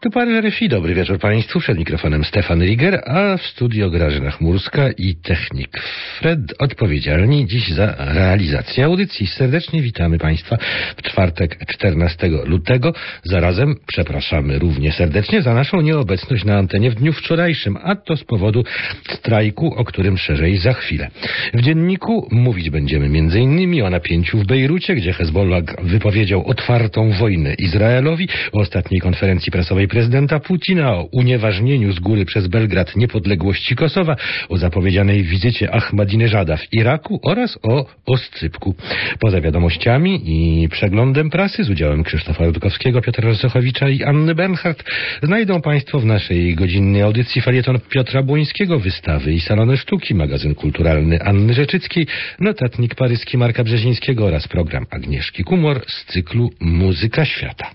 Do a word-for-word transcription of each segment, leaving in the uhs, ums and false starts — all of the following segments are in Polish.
Tu pan R F I. Dobry wieczór państwu. Przed mikrofonem Stefan Riger, a w studio Grażyna Chmurska i technik Fred, odpowiedzialni dziś za realizację audycji. Serdecznie witamy państwa w czwartek czternastego lutego. Zarazem przepraszamy równie serdecznie za naszą nieobecność na antenie w dniu wczorajszym, a to z powodu strajku, o którym szerzej za chwilę. W dzienniku mówić będziemy między innymi o napięciu w Bejrucie, gdzie Hezbollah wypowiedział otwartą wojnę Izraelowi, o ostatniej konferencji prasowej prezydenta Putina, o unieważnieniu z góry przez Belgrad niepodległości Kosowa, o zapowiedzianej wizycie Ahmadinejada w Iraku oraz o Oscypku. Poza wiadomościami i przeglądem prasy z udziałem Krzysztofa Rutkowskiego, Piotra Rosochowicza i Anny Bernhardt znajdą państwo w naszej godzinnej audycji felieton Piotra Błońskiego, wystawy i salony sztuki, magazyn kulturalny Anny Rzeczyckiej, notatnik paryski Marka Brzezińskiego oraz program Agnieszki Kumor z cyklu Muzyka Świata.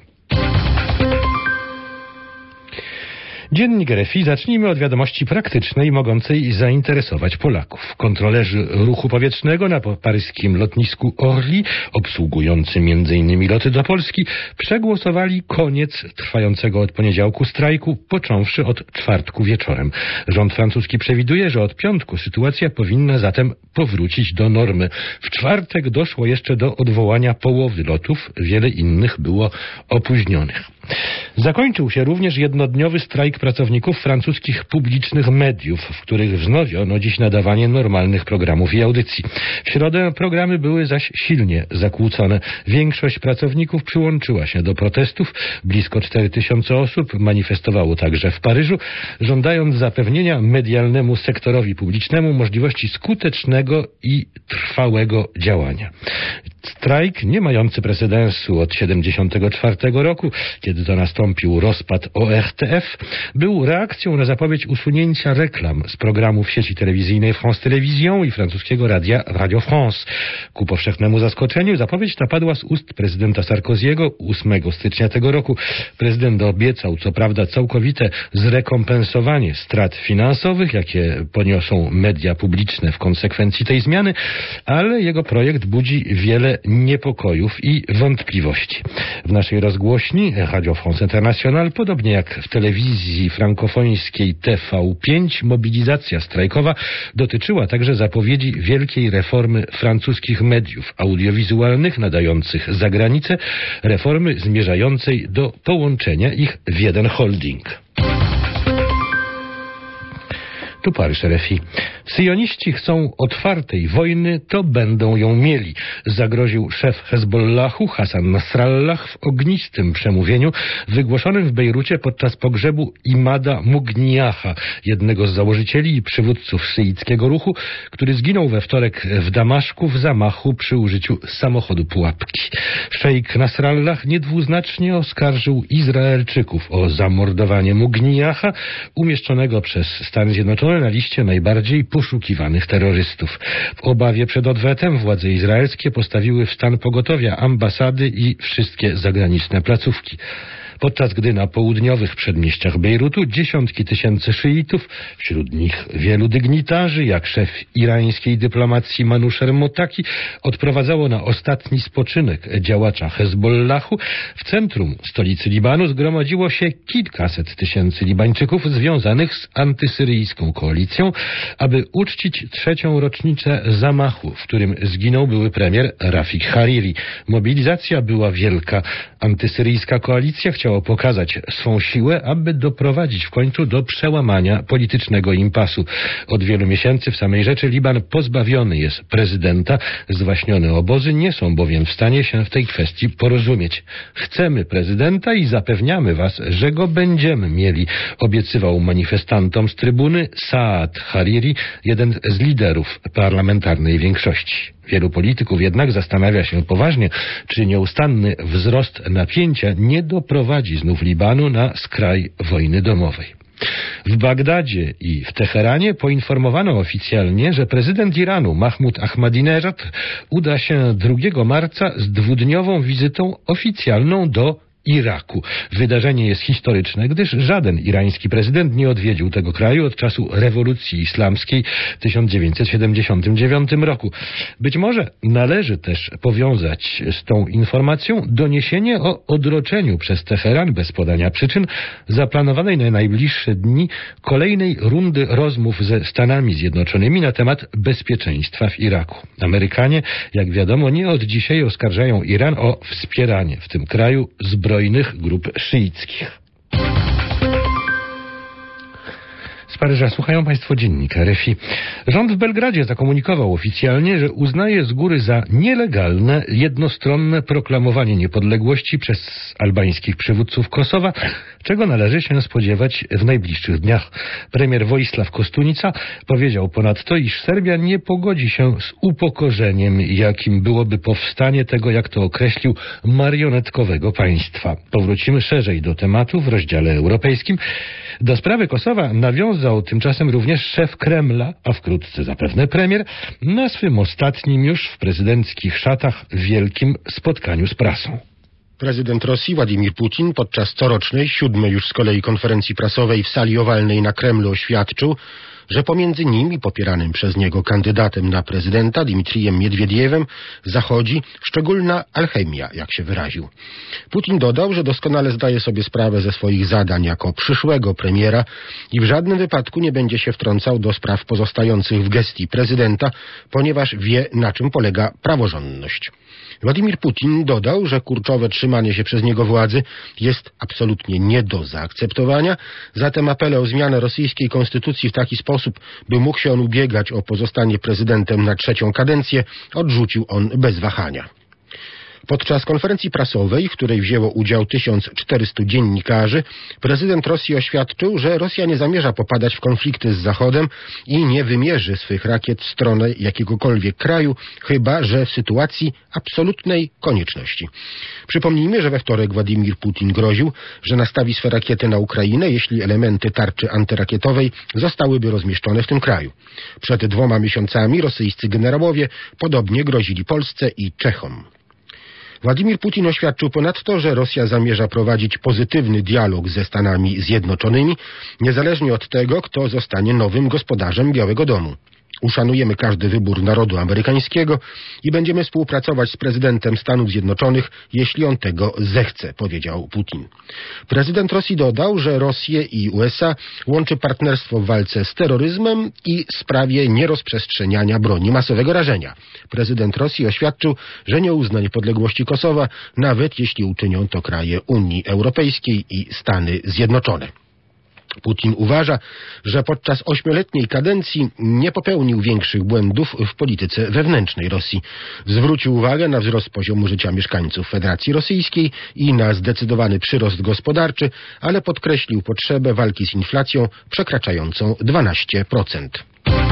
Dziennik R F I. Zacznijmy od wiadomości praktycznej mogącej zainteresować Polaków. Kontrolerzy ruchu powietrznego na paryskim lotnisku Orly, obsługujący między innymi loty do Polski, przegłosowali koniec trwającego od poniedziałku strajku, począwszy od czwartku wieczorem. Rząd francuski przewiduje, że od piątku sytuacja powinna zatem powrócić do normy. W czwartek doszło jeszcze do odwołania połowy lotów, wiele innych było opóźnionych. Zakończył się również jednodniowy strajk pracowników francuskich publicznych mediów, w których wznowiono dziś nadawanie normalnych programów i audycji. W środę programy były zaś silnie zakłócone. Większość pracowników przyłączyła się do protestów. Blisko cztery tysiące osób manifestowało także w Paryżu, żądając zapewnienia medialnemu sektorowi publicznemu możliwości skutecznego i trwałego działania. Strajk, nie mający precedensu od siedemdziesiątego czwartego roku, kiedy to nastąpił rozpad O R T F, był reakcją na zapowiedź usunięcia reklam z programów sieci telewizyjnej France Télévisions i francuskiego radia Radio France. Ku powszechnemu zaskoczeniu zapowiedź ta padła z ust prezydenta Sarkoziego ósmego stycznia tego roku. Prezydent obiecał co prawda całkowite zrekompensowanie strat finansowych, jakie poniosą media publiczne w konsekwencji tej zmiany, ale jego projekt budzi wiele niepokojów i wątpliwości. W naszej rozgłośni Radio France International, podobnie jak w telewizji frankofońskiej T V pięć, mobilizacja strajkowa dotyczyła także zapowiedzi wielkiej reformy francuskich mediów audiowizualnych nadających za granicę, reformy zmierzającej do połączenia ich w jeden holding. Tu Paryż R F I. Syjoniści chcą otwartej wojny, to będą ją mieli, zagroził szef Hezbollahu Hassan Nasrallah w ognistym przemówieniu wygłoszonym w Bejrucie podczas pogrzebu Imada Mugniaha, jednego z założycieli i przywódców szyickiego ruchu, który zginął we wtorek w Damaszku w zamachu przy użyciu samochodu pułapki. Szejk Nasrallah niedwuznacznie oskarżył Izraelczyków o zamordowanie Mugniaha, umieszczonego przez Stany Zjednoczone na liście najbardziej poszukiwanych terrorystów. W obawie przed odwetem władze izraelskie postawiły w stan pogotowia ambasady i wszystkie zagraniczne placówki. Podczas gdy na południowych przedmieściach Bejrutu dziesiątki tysięcy szyitów, wśród nich wielu dygnitarzy, jak szef irańskiej dyplomacji Manusher Motaki, odprowadzało na ostatni spoczynek działacza Hezbollahu, w centrum stolicy Libanu zgromadziło się kilkaset tysięcy Libańczyków związanych z antysyryjską koalicją, aby uczcić trzecią rocznicę zamachu, w którym zginął były premier Rafik Hariri. Mobilizacja była wielka. Antysyryjska koalicja chciała pokazać swą siłę, aby doprowadzić w końcu do przełamania politycznego impasu. Od wielu miesięcy w samej rzeczy Liban pozbawiony jest prezydenta. Zwaśnione obozy nie są bowiem w stanie się w tej kwestii porozumieć. Chcemy prezydenta i zapewniamy was, że go będziemy mieli, obiecywał manifestantom z trybuny Saad Hariri, jeden z liderów parlamentarnej większości. Wielu polityków jednak zastanawia się poważnie, czy nieustanny wzrost napięcia nie doprowadzi znów Libanu na skraj wojny domowej. W Bagdadzie i w Teheranie poinformowano oficjalnie, że prezydent Iranu Mahmud Ahmadinejad uda się drugiego marca z dwudniową wizytą oficjalną do Iraku. Wydarzenie jest historyczne, gdyż żaden irański prezydent nie odwiedził tego kraju od czasu rewolucji islamskiej w tysiąc dziewięćset siedemdziesiątym dziewiątym roku. Być może należy też powiązać z tą informacją doniesienie o odroczeniu przez Teheran bez podania przyczyn zaplanowanej na najbliższe dni kolejnej rundy rozmów ze Stanami Zjednoczonymi na temat bezpieczeństwa w Iraku. Amerykanie, jak wiadomo, nie od dzisiaj oskarżają Iran o wspieranie w tym kraju zbrojnych grup szyickich. Z Paryża słuchają Państwo dziennika R F I. Rząd w Belgradzie zakomunikował oficjalnie, że uznaje z góry za nielegalne jednostronne proklamowanie niepodległości przez albańskich przywódców Kosowa, czego należy się spodziewać w najbliższych dniach. Premier Vojislav Kostunica powiedział ponadto, iż Serbia nie pogodzi się z upokorzeniem, jakim byłoby powstanie tego, jak to określił, marionetkowego państwa. Powrócimy szerzej do tematu w rozdziale europejskim. Do sprawy Kosowa nawiązał tymczasem również szef Kremla, a wkrótce zapewne premier, na swym ostatnim już w prezydenckich szatach wielkim spotkaniu z prasą. Prezydent Rosji Władimir Putin podczas corocznej, siódmej już z kolei konferencji prasowej w sali owalnej na Kremlu oświadczył, że pomiędzy nim i popieranym przez niego kandydatem na prezydenta Dmitrijem Miedwiediewem zachodzi szczególna alchemia, jak się wyraził. Putin dodał, że doskonale zdaje sobie sprawę ze swoich zadań jako przyszłego premiera i w żadnym wypadku nie będzie się wtrącał do spraw pozostających w gestii prezydenta, ponieważ wie, na czym polega praworządność. Władimir Putin dodał, że kurczowe trzymanie się przez niego władzy jest absolutnie nie do zaakceptowania, zatem apele o zmianę rosyjskiej konstytucji w taki sposób, by mógł się on ubiegać o pozostanie prezydentem na trzecią kadencję, odrzucił on bez wahania. Podczas konferencji prasowej, w której wzięło udział tysiąc czterystu dziennikarzy, prezydent Rosji oświadczył, że Rosja nie zamierza popadać w konflikty z Zachodem i nie wymierzy swych rakiet w stronę jakiegokolwiek kraju, chyba że w sytuacji absolutnej konieczności. Przypomnijmy, że we wtorek Władimir Putin groził, że nastawi swe rakiety na Ukrainę, jeśli elementy tarczy antyrakietowej zostałyby rozmieszczone w tym kraju. Przed dwoma miesiącami rosyjscy generałowie podobnie grozili Polsce i Czechom. Władimir Putin oświadczył ponadto, że Rosja zamierza prowadzić pozytywny dialog ze Stanami Zjednoczonymi, niezależnie od tego, kto zostanie nowym gospodarzem Białego Domu. Uszanujemy każdy wybór narodu amerykańskiego i będziemy współpracować z prezydentem Stanów Zjednoczonych, jeśli on tego zechce, powiedział Putin. Prezydent Rosji dodał, że Rosję i U S A łączy partnerstwo w walce z terroryzmem i sprawie nierozprzestrzeniania broni masowego rażenia. Prezydent Rosji oświadczył, że nie uzna niepodległości Kosowa, nawet jeśli uczynią to kraje Unii Europejskiej i Stany Zjednoczone. Putin uważa, że podczas ośmioletniej kadencji nie popełnił większych błędów w polityce wewnętrznej Rosji. Zwrócił uwagę na wzrost poziomu życia mieszkańców Federacji Rosyjskiej i na zdecydowany przyrost gospodarczy, ale podkreślił potrzebę walki z inflacją przekraczającą dwanaście procent.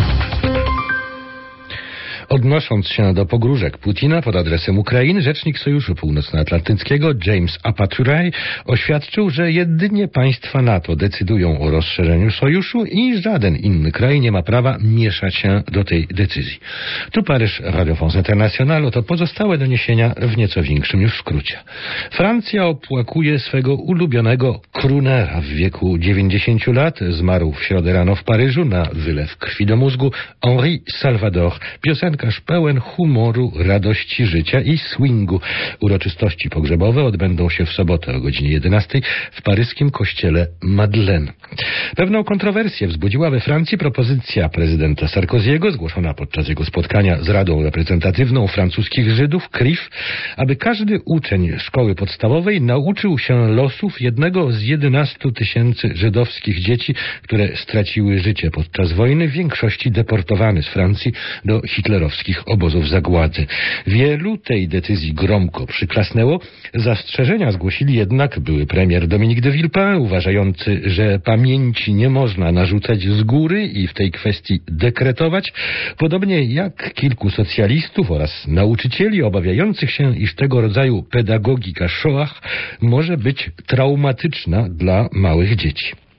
Odnosząc się do pogróżek Putina pod adresem Ukrainy, rzecznik Sojuszu Północnoatlantyckiego James Apaturay oświadczył, że jedynie państwa NATO decydują o rozszerzeniu sojuszu i żaden inny kraj nie ma prawa mieszać się do tej decyzji. Tu Paryż, Radio France International, to pozostałe doniesienia w nieco większym już skrócie. Francja opłakuje swego ulubionego croonera w wieku dziewięćdziesięciu lat. Zmarł w środę rano w Paryżu na wylew krwi do mózgu Henri Salvador. Piosenka pełen humoru, radości życia i swingu. Uroczystości pogrzebowe odbędą się w sobotę o godzinie jedenastej w paryskim kościele Madeleine. Pewną kontrowersję wzbudziła we Francji propozycja prezydenta Sarkoziego, zgłoszona podczas jego spotkania z Radą Reprezentatywną Francuskich Żydów, C R I F, aby każdy uczeń szkoły podstawowej nauczył się losów jednego z jedenastu tysięcy żydowskich dzieci, które straciły życie podczas wojny, w większości deportowany z Francji do hitlerowskich obozów zagłady. Wielu tej decyzji gromko przyklasnęło. Zastrzeżenia zgłosili jednak były premier Dominique de Villepin, uważający, że pamięci nie można narzucać z góry i w tej kwestii dekretować, podobnie jak kilku socjalistów oraz nauczycieli obawiających się, iż tego rodzaju pedagogika Shoah może być traumatyczna dla małych dzieci.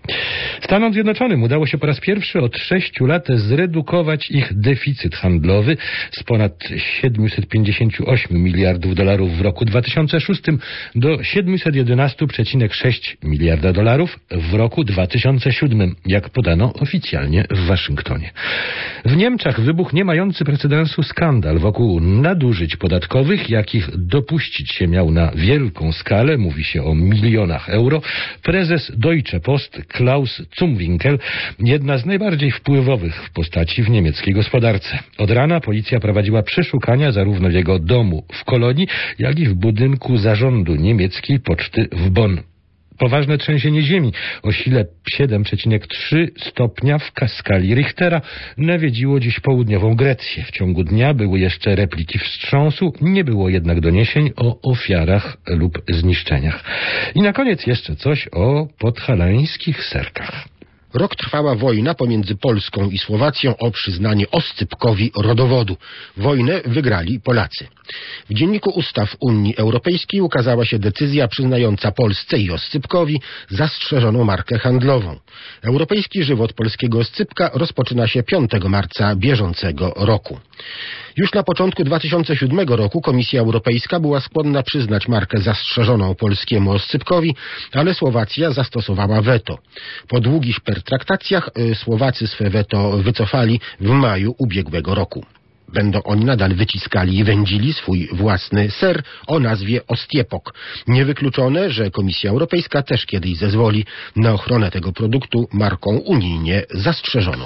Stanom Zjednoczonym udało się po raz pierwszy od sześciu lat zredukować ich deficyt handlowy z ponad siedemset pięćdziesiąt osiem miliardów dolarów w roku dwa tysiące szóstym do siedemset jedenaście przecinek sześć miliarda dolarów w roku dwa tysiące siódmym, jak podano oficjalnie w Waszyngtonie. W Niemczech wybuchł nie mający precedensu skandal wokół nadużyć podatkowych, jakich dopuścić się miał na wielką skalę, mówi się o milionach euro, prezes Deutsche Post Klaus Zumwinkel, jedna z najbardziej wpływowych postaci w niemieckiej gospodarce. Od rana policja prowadziła przeszukania zarówno w jego domu w Kolonii, jak i w budynku zarządu niemieckiej poczty w Bonn. Poważne trzęsienie ziemi o sile siedem przecinek trzy stopnia w skali Richtera nawiedziło dziś południową Grecję. W ciągu dnia były jeszcze repliki wstrząsu, nie było jednak doniesień o ofiarach lub zniszczeniach. I na koniec jeszcze coś o podhalańskich serkach. Rok trwała wojna pomiędzy Polską i Słowacją o przyznanie Oscypkowi rodowodu. Wojnę wygrali Polacy. W Dzienniku Ustaw Unii Europejskiej ukazała się decyzja przyznająca Polsce i Oscypkowi zastrzeżoną markę handlową. Europejski żywot polskiego oscypka rozpoczyna się piątego marca bieżącego roku. Już na początku dwa tysiące siódmego roku Komisja Europejska była skłonna przyznać markę zastrzeżoną polskiemu oscypkowi, ale Słowacja zastosowała weto. Po długich pertraktacjach Słowacy swe weto wycofali w maju ubiegłego roku. Będą oni nadal wyciskali i wędzili swój własny ser o nazwie Ostiepok. Niewykluczone, że Komisja Europejska też kiedyś zezwoli na ochronę tego produktu marką unijnie zastrzeżoną.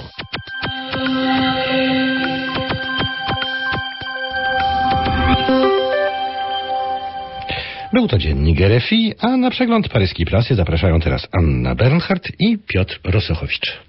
Był to dziennik R F I, a na przegląd paryskiej prasy zapraszają teraz Anna Bernhardt i Piotr Rosochowicz.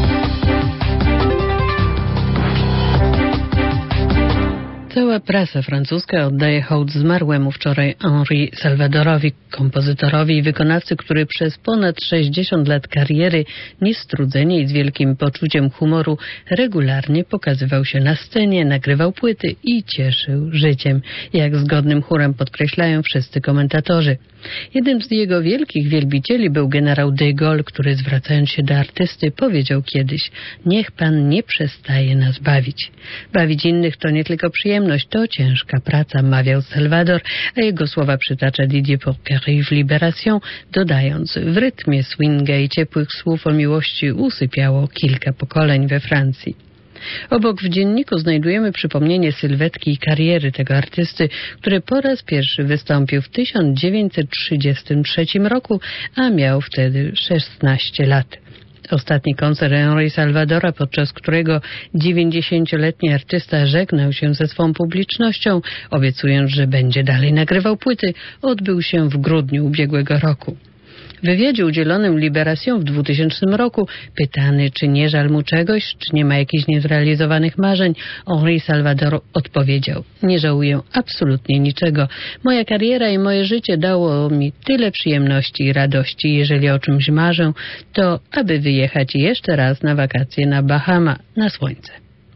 Cała prasa francuska oddaje hołd zmarłemu wczoraj Henri Salvadorowi, kompozytorowi i wykonawcy, który przez ponad sześćdziesiąt lat kariery niestrudzenie i z wielkim poczuciem humoru regularnie pokazywał się na scenie, nagrywał płyty i cieszył życiem, jak zgodnym chórem podkreślają wszyscy komentatorzy. Jednym z jego wielkich wielbicieli był generał de Gaulle, który zwracając się do artysty powiedział kiedyś: niech pan nie przestaje nas bawić. Bawić innych to nie tylko przyjemność, to ciężka praca, mawiał Salvador, a jego słowa przytacza Didier Porcari w Libération, dodając: w rytmie swinga i ciepłych słów o miłości usypiało kilka pokoleń we Francji. Obok w dzienniku znajdujemy przypomnienie sylwetki i kariery tego artysty, który po raz pierwszy wystąpił w tysiąc dziewięćset trzydziestym trzecim roku, a miał wtedy szesnaście lat. Ostatni koncert Henri Salvadora, podczas którego dziewięćdziesięcioletni artysta żegnał się ze swą publicznością, obiecując, że będzie dalej nagrywał płyty, odbył się w grudniu ubiegłego roku. W wywiadzie udzielonym Libération w dwutysięcznym roku, pytany, czy nie żal mu czegoś, czy nie ma jakichś niezrealizowanych marzeń, Henri Salvador odpowiedział: nie żałuję absolutnie niczego. Moja kariera i moje życie dało mi tyle przyjemności i radości. Jeżeli o czymś marzę, to aby wyjechać jeszcze raz na wakacje na Bahama, na słońce.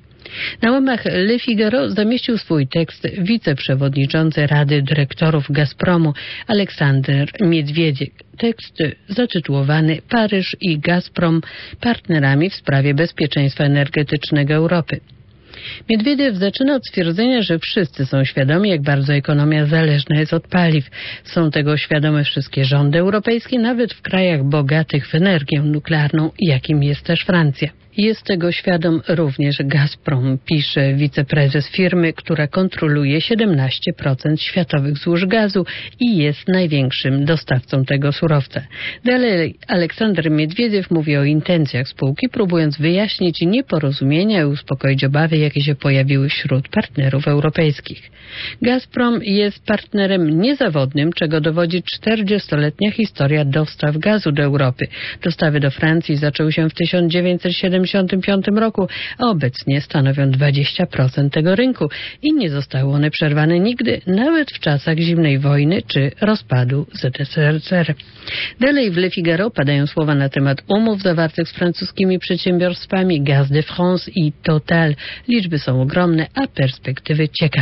Na łamach Le Figaro zamieścił swój tekst wiceprzewodniczący Rady Dyrektorów Gazpromu Aleksander Miedwiediew. Tekst zatytułowany Paryż i Gazprom partnerami w sprawie bezpieczeństwa energetycznego Europy. Miedwiediew zaczyna od stwierdzenia, że wszyscy są świadomi, jak bardzo ekonomia zależna jest od paliw. Są tego świadome wszystkie rządy europejskie, nawet w krajach bogatych w energię nuklearną, jakim jest też Francja. Jest tego świadom również Gazprom, pisze wiceprezes firmy, która kontroluje siedemnaście procent światowych złóż gazu i jest największym dostawcą tego surowca. Dalej Aleksander Miedwiediew mówi o intencjach spółki, próbując wyjaśnić nieporozumienia i uspokoić obawy, jakie się pojawiły wśród partnerów europejskich. Gazprom jest partnerem niezawodnym, czego dowodzi czterdziestoletnia historia dostaw gazu do Europy. Dostawy do Francji zaczęły się w tysiąc dziewięćset siedemdziesiątym piątym roku, a obecnie stanowią dwadzieścia procent tego rynku i nie zostały one przerwane nigdy, nawet w czasach zimnej wojny czy rozpadu Z S R R. Dalej w Le Figaro padają słowa na temat umów zawartych z francuskimi przedsiębiorstwami Gaz de France i Total. Liczby są ogromne, a perspektywy ciekawe.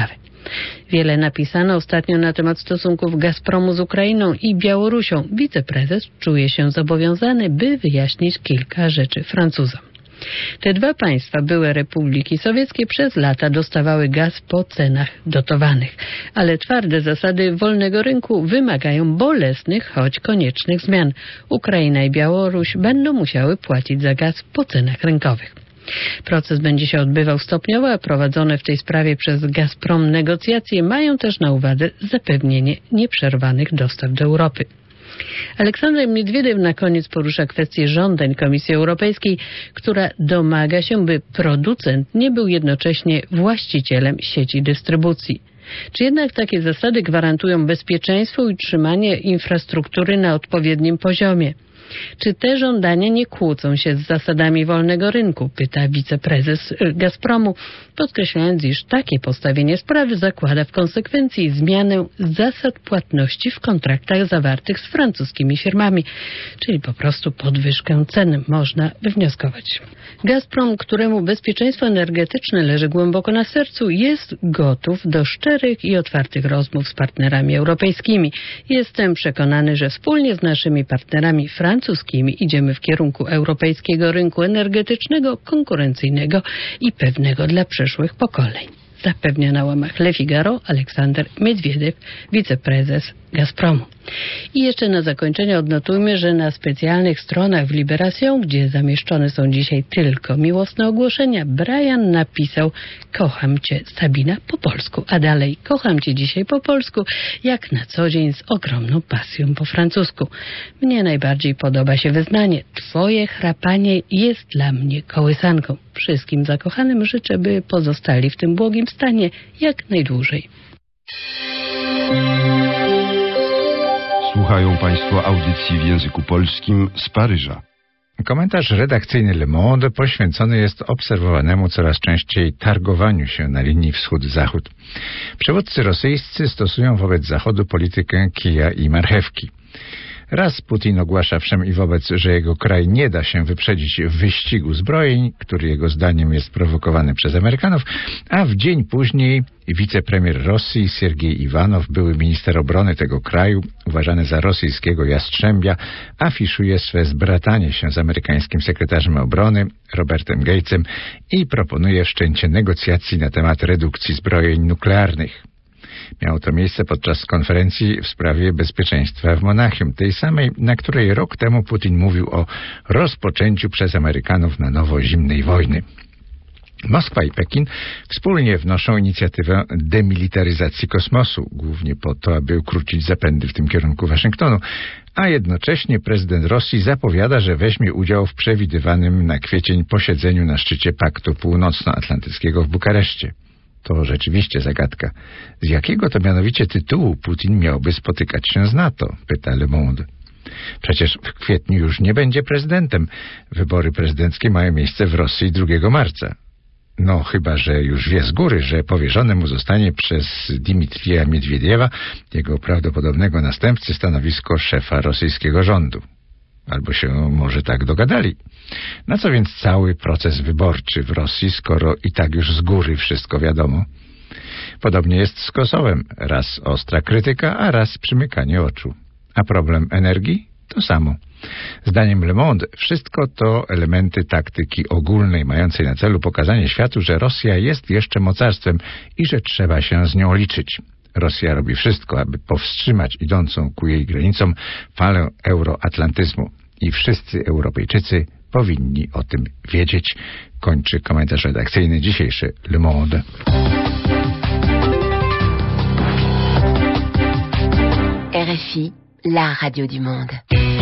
Wiele napisano ostatnio na temat stosunków Gazpromu z Ukrainą i Białorusią. Wiceprezes czuje się zobowiązany, by wyjaśnić kilka rzeczy Francuzom. Te dwa państwa, były republiki sowieckie, przez lata dostawały gaz po cenach dotowanych, ale twarde zasady wolnego rynku wymagają bolesnych, choć koniecznych zmian. Ukraina i Białoruś będą musiały płacić za gaz po cenach rynkowych. Proces będzie się odbywał stopniowo, a prowadzone w tej sprawie przez Gazprom negocjacje mają też na uwadze zapewnienie nieprzerwanych dostaw do Europy. Aleksander Miedwiediew na koniec porusza kwestię żądań Komisji Europejskiej, która domaga się, by producent nie był jednocześnie właścicielem sieci dystrybucji. Czy jednak takie zasady gwarantują bezpieczeństwo i utrzymanie infrastruktury na odpowiednim poziomie? Czy te żądania nie kłócą się z zasadami wolnego rynku? Pyta wiceprezes Gazpromu, podkreślając, iż takie postawienie sprawy zakłada w konsekwencji zmianę zasad płatności w kontraktach zawartych z francuskimi firmami, czyli po prostu podwyżkę cen, można wywnioskować. Gazprom, któremu bezpieczeństwo energetyczne leży głęboko na sercu, jest gotów do szczerych i otwartych rozmów z partnerami europejskimi. Jestem przekonany, że wspólnie z naszymi partnerami francuskimi idziemy w kierunku europejskiego rynku energetycznego, konkurencyjnego i pewnego dla przyszłych pokoleń. Zapewnia na łamach Le Figaro Aleksander Miedwiediew, wiceprezes Gazpromu. I jeszcze na zakończenie odnotujmy, że na specjalnych stronach w Libération, gdzie zamieszczone są dzisiaj tylko miłosne ogłoszenia, Brian napisał: kocham Cię, Sabina, po polsku, a dalej: kocham Cię dzisiaj po polsku, jak na co dzień z ogromną pasją po francusku. Mnie najbardziej podoba się wyznanie: Twoje chrapanie jest dla mnie kołysanką. Wszystkim zakochanym życzę, by pozostali w tym błogim stanie jak najdłużej. Słuchają Państwo audycji w języku polskim z Paryża. Komentarz redakcyjny Le Monde poświęcony jest obserwowanemu coraz częściej targowaniu się na linii wschód-zachód. Przywódcy rosyjscy stosują wobec Zachodu politykę kija i marchewki. Raz Putin ogłasza wszem i wobec, że jego kraj nie da się wyprzedzić w wyścigu zbrojeń, który jego zdaniem jest prowokowany przez Amerykanów, a w dzień później wicepremier Rosji Siergiej Iwanow, były minister obrony tego kraju, uważany za rosyjskiego jastrzębia, afiszuje swe zbratanie się z amerykańskim sekretarzem obrony Robertem Gatesem i proponuje wszczęcie negocjacji na temat redukcji zbrojeń nuklearnych. Miało to miejsce podczas konferencji w sprawie bezpieczeństwa w Monachium, tej samej, na której rok temu Putin mówił o rozpoczęciu przez Amerykanów na nowo zimnej wojny. Moskwa i Pekin wspólnie wnoszą inicjatywę demilitaryzacji kosmosu, głównie po to, aby ukrócić zapędy w tym kierunku Waszyngtonu, a jednocześnie prezydent Rosji zapowiada, że weźmie udział w przewidywanym na kwiecień posiedzeniu na szczycie Paktu Północnoatlantyckiego w Bukareszcie. To rzeczywiście zagadka. Z jakiego to mianowicie tytułu Putin miałby spotykać się z NATO? Pyta Le Monde. Przecież w kwietniu już nie będzie prezydentem. Wybory prezydenckie mają miejsce w Rosji drugiego marca. No chyba, że już wie z góry, że powierzone mu zostanie przez Dmitrija Miedwiediewa, jego prawdopodobnego następcy, stanowisko szefa rosyjskiego rządu. Albo się może tak dogadali. Na co więc cały proces wyborczy w Rosji, skoro i tak już z góry wszystko wiadomo? Podobnie jest z Kosowem. Raz ostra krytyka, a raz przymykanie oczu. A problem energii? To samo. Zdaniem Le Monde wszystko to elementy taktyki ogólnej, mającej na celu pokazanie światu, że Rosja jest jeszcze mocarstwem i że trzeba się z nią liczyć. Rosja robi wszystko, aby powstrzymać idącą ku jej granicom falę euroatlantyzmu. I wszyscy Europejczycy powinni o tym wiedzieć. Kończy komentarz redakcyjny dzisiejszy Le Monde. R F I, la radio du monde.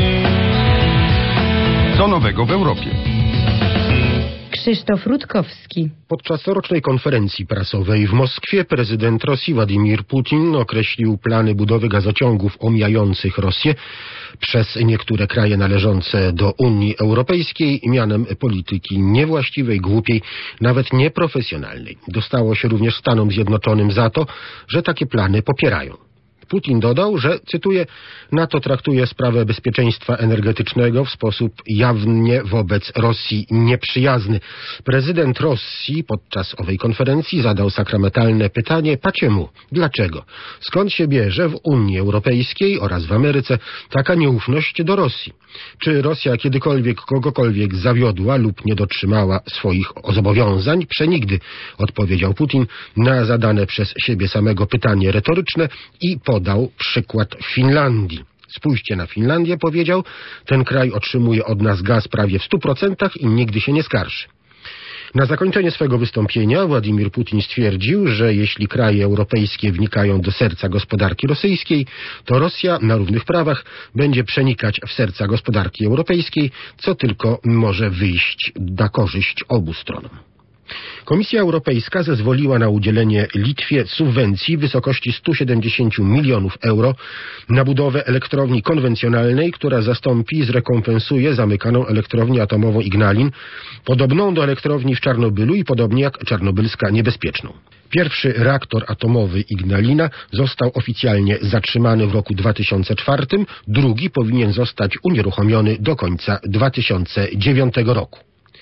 Co nowego w Europie? Krzysztof Rutkowski. Podczas corocznej konferencji prasowej w Moskwie prezydent Rosji Władimir Putin określił plany budowy gazociągów omijających Rosję przez niektóre kraje należące do Unii Europejskiej mianem polityki niewłaściwej, głupiej, nawet nieprofesjonalnej. Dostało się również Stanom Zjednoczonym za to, że takie plany popierają. Putin dodał, że, cytuję, NATO traktuje sprawę bezpieczeństwa energetycznego w sposób jawnie wobec Rosji nieprzyjazny. Prezydent Rosji podczas owej konferencji zadał sakramentalne pytanie: paciemu, dlaczego? Skąd się bierze w Unii Europejskiej oraz w Ameryce taka nieufność do Rosji? Czy Rosja kiedykolwiek kogokolwiek zawiodła lub nie dotrzymała swoich zobowiązań? Przenigdy, odpowiedział Putin na zadane przez siebie samego pytanie retoryczne i podał przykład Finlandii. Spójrzcie na Finlandię, powiedział, ten kraj otrzymuje od nas gaz prawie w stu procentach i nigdy się nie skarży. Na zakończenie swego wystąpienia Władimir Putin stwierdził, że jeśli kraje europejskie wnikają do serca gospodarki rosyjskiej, to Rosja na równych prawach będzie przenikać w serca gospodarki europejskiej, co tylko może wyjść na korzyść obu stronom. Komisja Europejska zezwoliła na udzielenie Litwie subwencji w wysokości stu siedemdziesięciu milionów euro na budowę elektrowni konwencjonalnej, która zastąpi i zrekompensuje zamykaną elektrownię atomową Ignalin, podobną do elektrowni w Czarnobylu i podobnie jak czarnobylska niebezpieczną. Pierwszy reaktor atomowy Ignalina został oficjalnie zatrzymany w roku dwa tysiące czwartym, drugi powinien zostać unieruchomiony do końca dwa tysiące dziewiątego roku.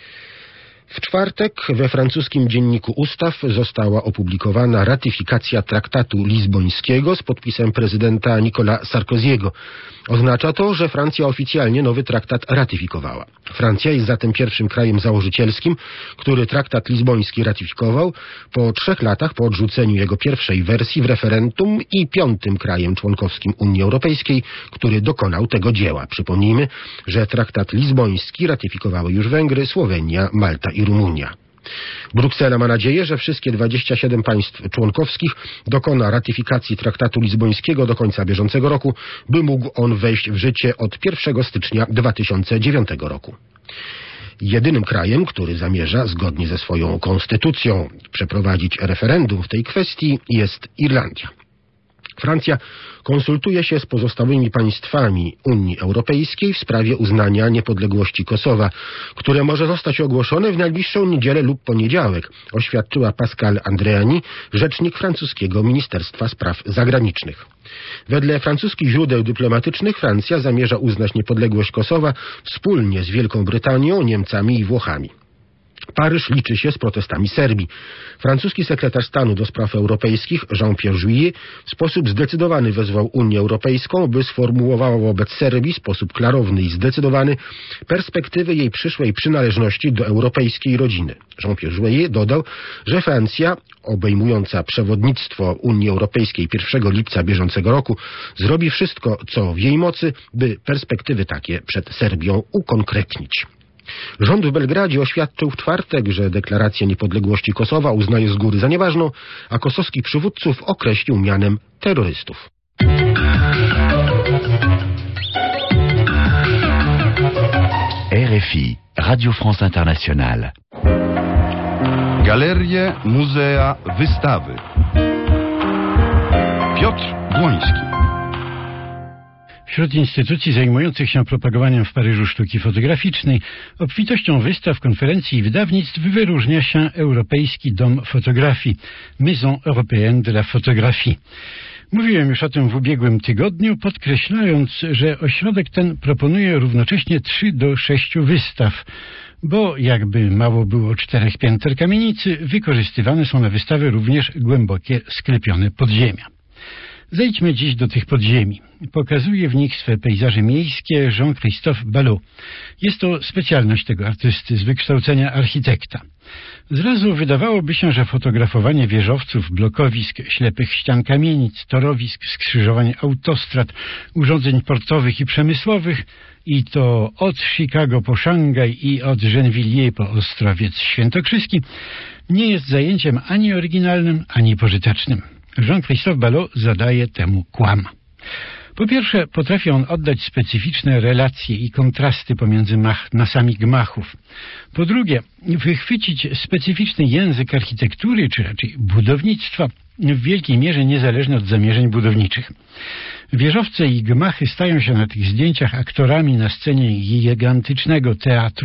W czwartek we francuskim Dzienniku Ustaw została opublikowana ratyfikacja traktatu lizbońskiego z podpisem prezydenta Nicolas Sarkozy'ego. Oznacza to, że Francja oficjalnie nowy traktat ratyfikowała. Francja jest zatem pierwszym krajem założycielskim, który traktat lizboński ratyfikował po trzech latach po odrzuceniu jego pierwszej wersji w referendum i piątym krajem członkowskim Unii Europejskiej, który dokonał tego dzieła. Przypomnijmy, że traktat lizboński ratyfikowały już Węgry, Słowenia, Malta i Rumunia. Bruksela ma nadzieję, że wszystkie dwadzieścia siedem państw członkowskich dokona ratyfikacji traktatu lizbońskiego do końca bieżącego roku, by mógł on wejść w życie od pierwszego stycznia dwa tysiące dziewiątego roku. Jedynym krajem, który zamierza zgodnie ze swoją konstytucją przeprowadzić referendum w tej kwestii, jest Irlandia. Francja konsultuje się z pozostałymi państwami Unii Europejskiej w sprawie uznania niepodległości Kosowa, które może zostać ogłoszone w najbliższą niedzielę lub poniedziałek, oświadczyła Pascal Andréani, rzecznik francuskiego Ministerstwa Spraw Zagranicznych. Wedle francuskich źródeł dyplomatycznych Francja zamierza uznać niepodległość Kosowa wspólnie z Wielką Brytanią, Niemcami i Włochami. Paryż liczy się z protestami Serbii. Francuski sekretarz stanu do spraw europejskich Jean-Pierre Jouyet w sposób zdecydowany wezwał Unię Europejską, by sformułowała wobec Serbii w sposób klarowny i zdecydowany perspektywy jej przyszłej przynależności do europejskiej rodziny. Jean-Pierre Jouyet dodał, że Francja, obejmująca przewodnictwo Unii Europejskiej pierwszego lipca bieżącego roku, zrobi wszystko, co w jej mocy, by perspektywy takie przed Serbią ukonkretnić. Rząd w Belgradzie oświadczył w czwartek, że deklarację niepodległości Kosowa uznaje z góry za nieważną, a kosowskich przywódców określił mianem terrorystów. R F I, Radio France Internationale. Galerie, muzea, wystawy. Piotr Błoński. Wśród instytucji zajmujących się propagowaniem w Paryżu sztuki fotograficznej, obfitością wystaw, konferencji i wydawnictw wyróżnia się Europejski Dom Fotografii, Maison Européenne de la Photographie. Mówiłem już o tym w ubiegłym tygodniu, podkreślając, że ośrodek ten proponuje równocześnie trzy do sześciu wystaw, bo jakby mało było czterech pięter kamienicy, wykorzystywane są na wystawy również głębokie, sklepione podziemia. Zejdźmy dziś do tych podziemi. Pokazuje w nich swe pejzaże miejskie Jean-Christophe Ballot. Jest to specjalność tego artysty z wykształcenia architekta. Zrazu wydawałoby się, że fotografowanie wieżowców, blokowisk, ślepych ścian kamienic, torowisk, skrzyżowań autostrad, urządzeń portowych i przemysłowych, i to od Chicago po Szangaj i od Gennevilliers po Ostrowiec Świętokrzyski, nie jest zajęciem ani oryginalnym, ani pożytecznym. Jean-Christophe Ballot zadaje temu kłam. Po pierwsze, potrafi on oddać specyficzne relacje i kontrasty pomiędzy mach, nasami gmachów. Po drugie, wychwycić specyficzny język architektury, czy raczej budownictwa, w wielkiej mierze niezależny od zamierzeń budowniczych. Wieżowce i gmachy stają się na tych zdjęciach aktorami na scenie gigantycznego teatru,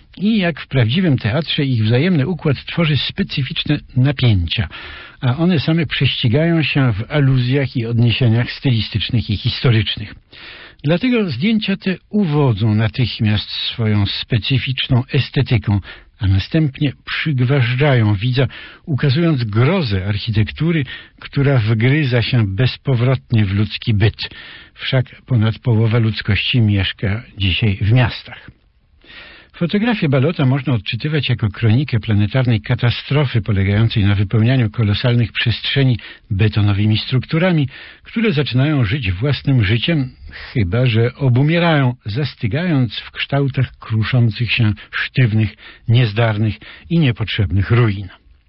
i jak w prawdziwym teatrze ich wzajemny układ tworzy specyficzne napięcia, a one same prześcigają się w aluzjach i odniesieniach stylistycznych i historycznych. Dlatego zdjęcia te uwodzą natychmiast swoją specyficzną estetyką, a następnie przygważdżają widza, ukazując grozę architektury, która wgryza się bezpowrotnie w ludzki byt. Wszak ponad połowa ludzkości mieszka dzisiaj w miastach. Fotografię Balota można odczytywać jako kronikę planetarnej katastrofy polegającej na wypełnianiu kolosalnych przestrzeni betonowymi strukturami, które zaczynają żyć własnym życiem, chyba że obumierają, zastygając w kształtach kruszących się sztywnych, niezdarnych i niepotrzebnych ruin.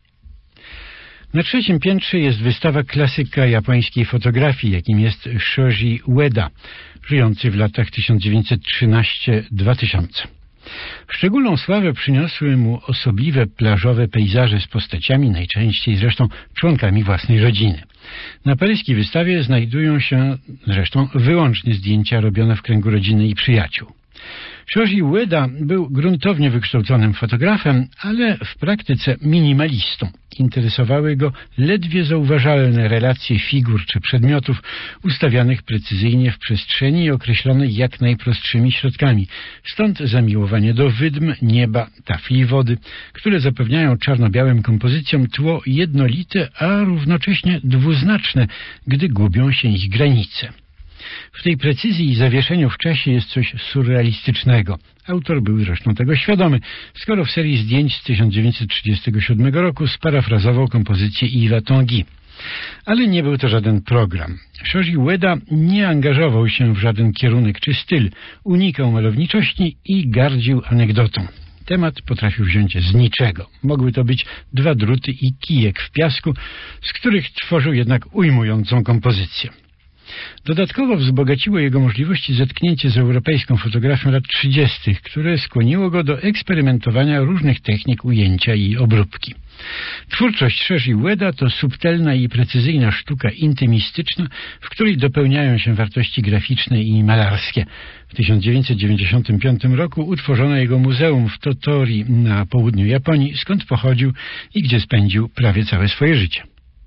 Na trzecim piętrze jest wystawa klasyka japońskiej fotografii, jakim jest Shoji Ueda, żyjący w latach tysiąc dziewięćset trzynaście do dwa tysiące. Szczególną sławę przyniosły mu osobliwe plażowe pejzaże z postaciami, najczęściej zresztą członkami własnej rodziny. Na paryskiej wystawie znajdują się zresztą wyłącznie zdjęcia robione w kręgu rodziny i przyjaciół. Shoji Ueda był gruntownie wykształconym fotografem, ale w praktyce minimalistą. Interesowały go ledwie zauważalne relacje figur czy przedmiotów ustawianych precyzyjnie w przestrzeni i określonej jak najprostszymi środkami. Stąd zamiłowanie do wydm, nieba, tafli wody, które zapewniają czarno-białym kompozycjom tło jednolite, a równocześnie dwuznaczne, gdy gubią się ich granice. W tej precyzji i zawieszeniu w czasie jest coś surrealistycznego. Autor był zresztą tego świadomy, skoro w serii zdjęć z tysiąc dziewięćset trzydziestego siódmego roku sparafrazował kompozycję Yves Tanguy. Ale nie był to żaden program. Shoji Ueda nie angażował się w żaden kierunek czy styl, unikał malowniczości i gardził anegdotą. Temat potrafił wziąć z niczego. Mogły to być dwa druty i kijek w piasku, z których tworzył jednak ujmującą kompozycję. Dodatkowo wzbogaciło jego możliwości zetknięcie z europejską fotografią lat trzydziestych, które skłoniło go do eksperymentowania różnych technik ujęcia i obróbki. Twórczość Shoji Ueda to subtelna i precyzyjna sztuka intymistyczna, w której dopełniają się wartości graficzne i malarskie. W tysiąc dziewięćset dziewięćdziesiątym piątym roku utworzono jego muzeum w Tottori na południu Japonii, skąd pochodził i gdzie spędził prawie całe swoje życie.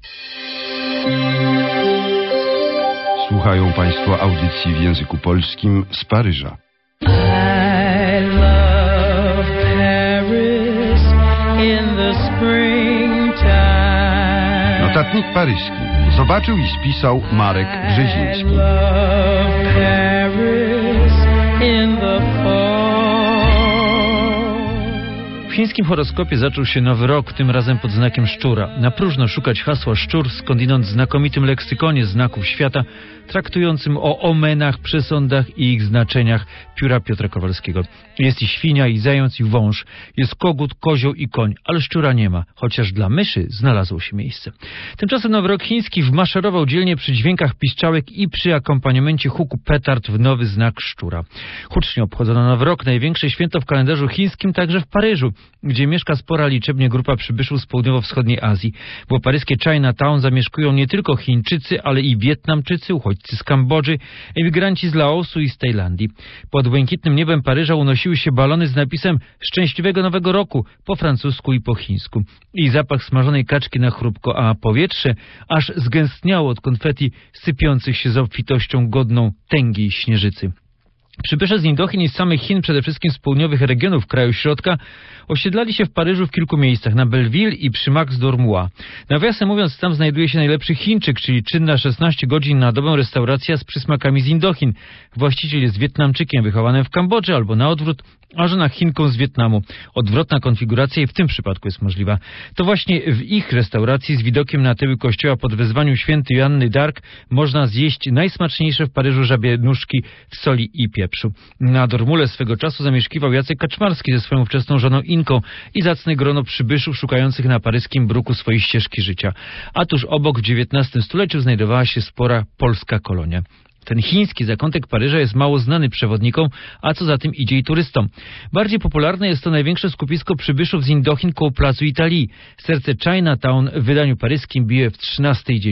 Słuchają Państwo audycji w języku polskim z Paryża. I love Paris in the springtime. Notatnik paryski zobaczył i spisał Marek Brzeziński. I love Paris in the fall. W chińskim horoskopie zaczął się nowy rok, tym razem pod znakiem szczura. Na próżno szukać hasła szczur, skądinąd znakomitym leksykonie znaków świata, traktującym o omenach, przesądach i ich znaczeniach pióra Piotra Kowalskiego. Jest i świnia, i zając, i wąż. Jest kogut, kozioł i koń, ale szczura nie ma, chociaż dla myszy znalazło się miejsce. Tymczasem nowy rok chiński wmaszerował dzielnie przy dźwiękach piszczałek i przy akompaniamencie huku petard w nowy znak szczura. Hucznie obchodzono nowy rok, największe święto w kalendarzu chińskim, także w Paryżu, gdzie mieszka spora liczebnie grupa przybyszów z południowo-wschodniej Azji. Bo paryskie Chinatown zamieszkują nie tylko Chińczycy, ale i Wietnamczycy, uchodźcy z Kambodży, emigranci z Laosu i z Tajlandii. Pod błękitnym niebem Paryża unosiły się balony z napisem Szczęśliwego Nowego Roku po francusku i po chińsku. I zapach smażonej kaczki na chrupko, a powietrze aż zgęstniało od konfeti sypiących się z obfitością godną tęgiej śnieżycy. Przybysze z Indochin i z samych Chin, przede wszystkim z południowych regionów kraju środka, osiedlali się w Paryżu w kilku miejscach, na Belleville i przy Max d'Ormois. Nawiasem mówiąc, tam znajduje się najlepszy Chińczyk, czyli czynna szesnaście godzin na dobę restauracja z przysmakami z Indochin. Właściciel jest Wietnamczykiem wychowanym w Kambodży albo na odwrót, a żona Chinką z Wietnamu. Odwrotna konfiguracja i w tym przypadku jest możliwa. To właśnie w ich restauracji z widokiem na tyły kościoła pod wezwaniu świętej Joanny d'Arc można zjeść najsmaczniejsze w Paryżu żabie nóżki w soli i pieprzu. Na Dormule swego czasu zamieszkiwał Jacek Kaczmarski ze swoją wczesną żoną Inką i zacne grono przybyszów szukających na paryskim bruku swojej ścieżki życia. A tuż obok w dziewiętnastym stuleciu znajdowała się spora polska kolonia. Ten chiński zakątek Paryża jest mało znany przewodnikom, a co za tym idzie i turystom. Bardziej popularne jest to największe skupisko przybyszów z Indochin koło placu Italii. Serce Chinatown w wydaniu paryskim bije w trzynastej dzielnicy.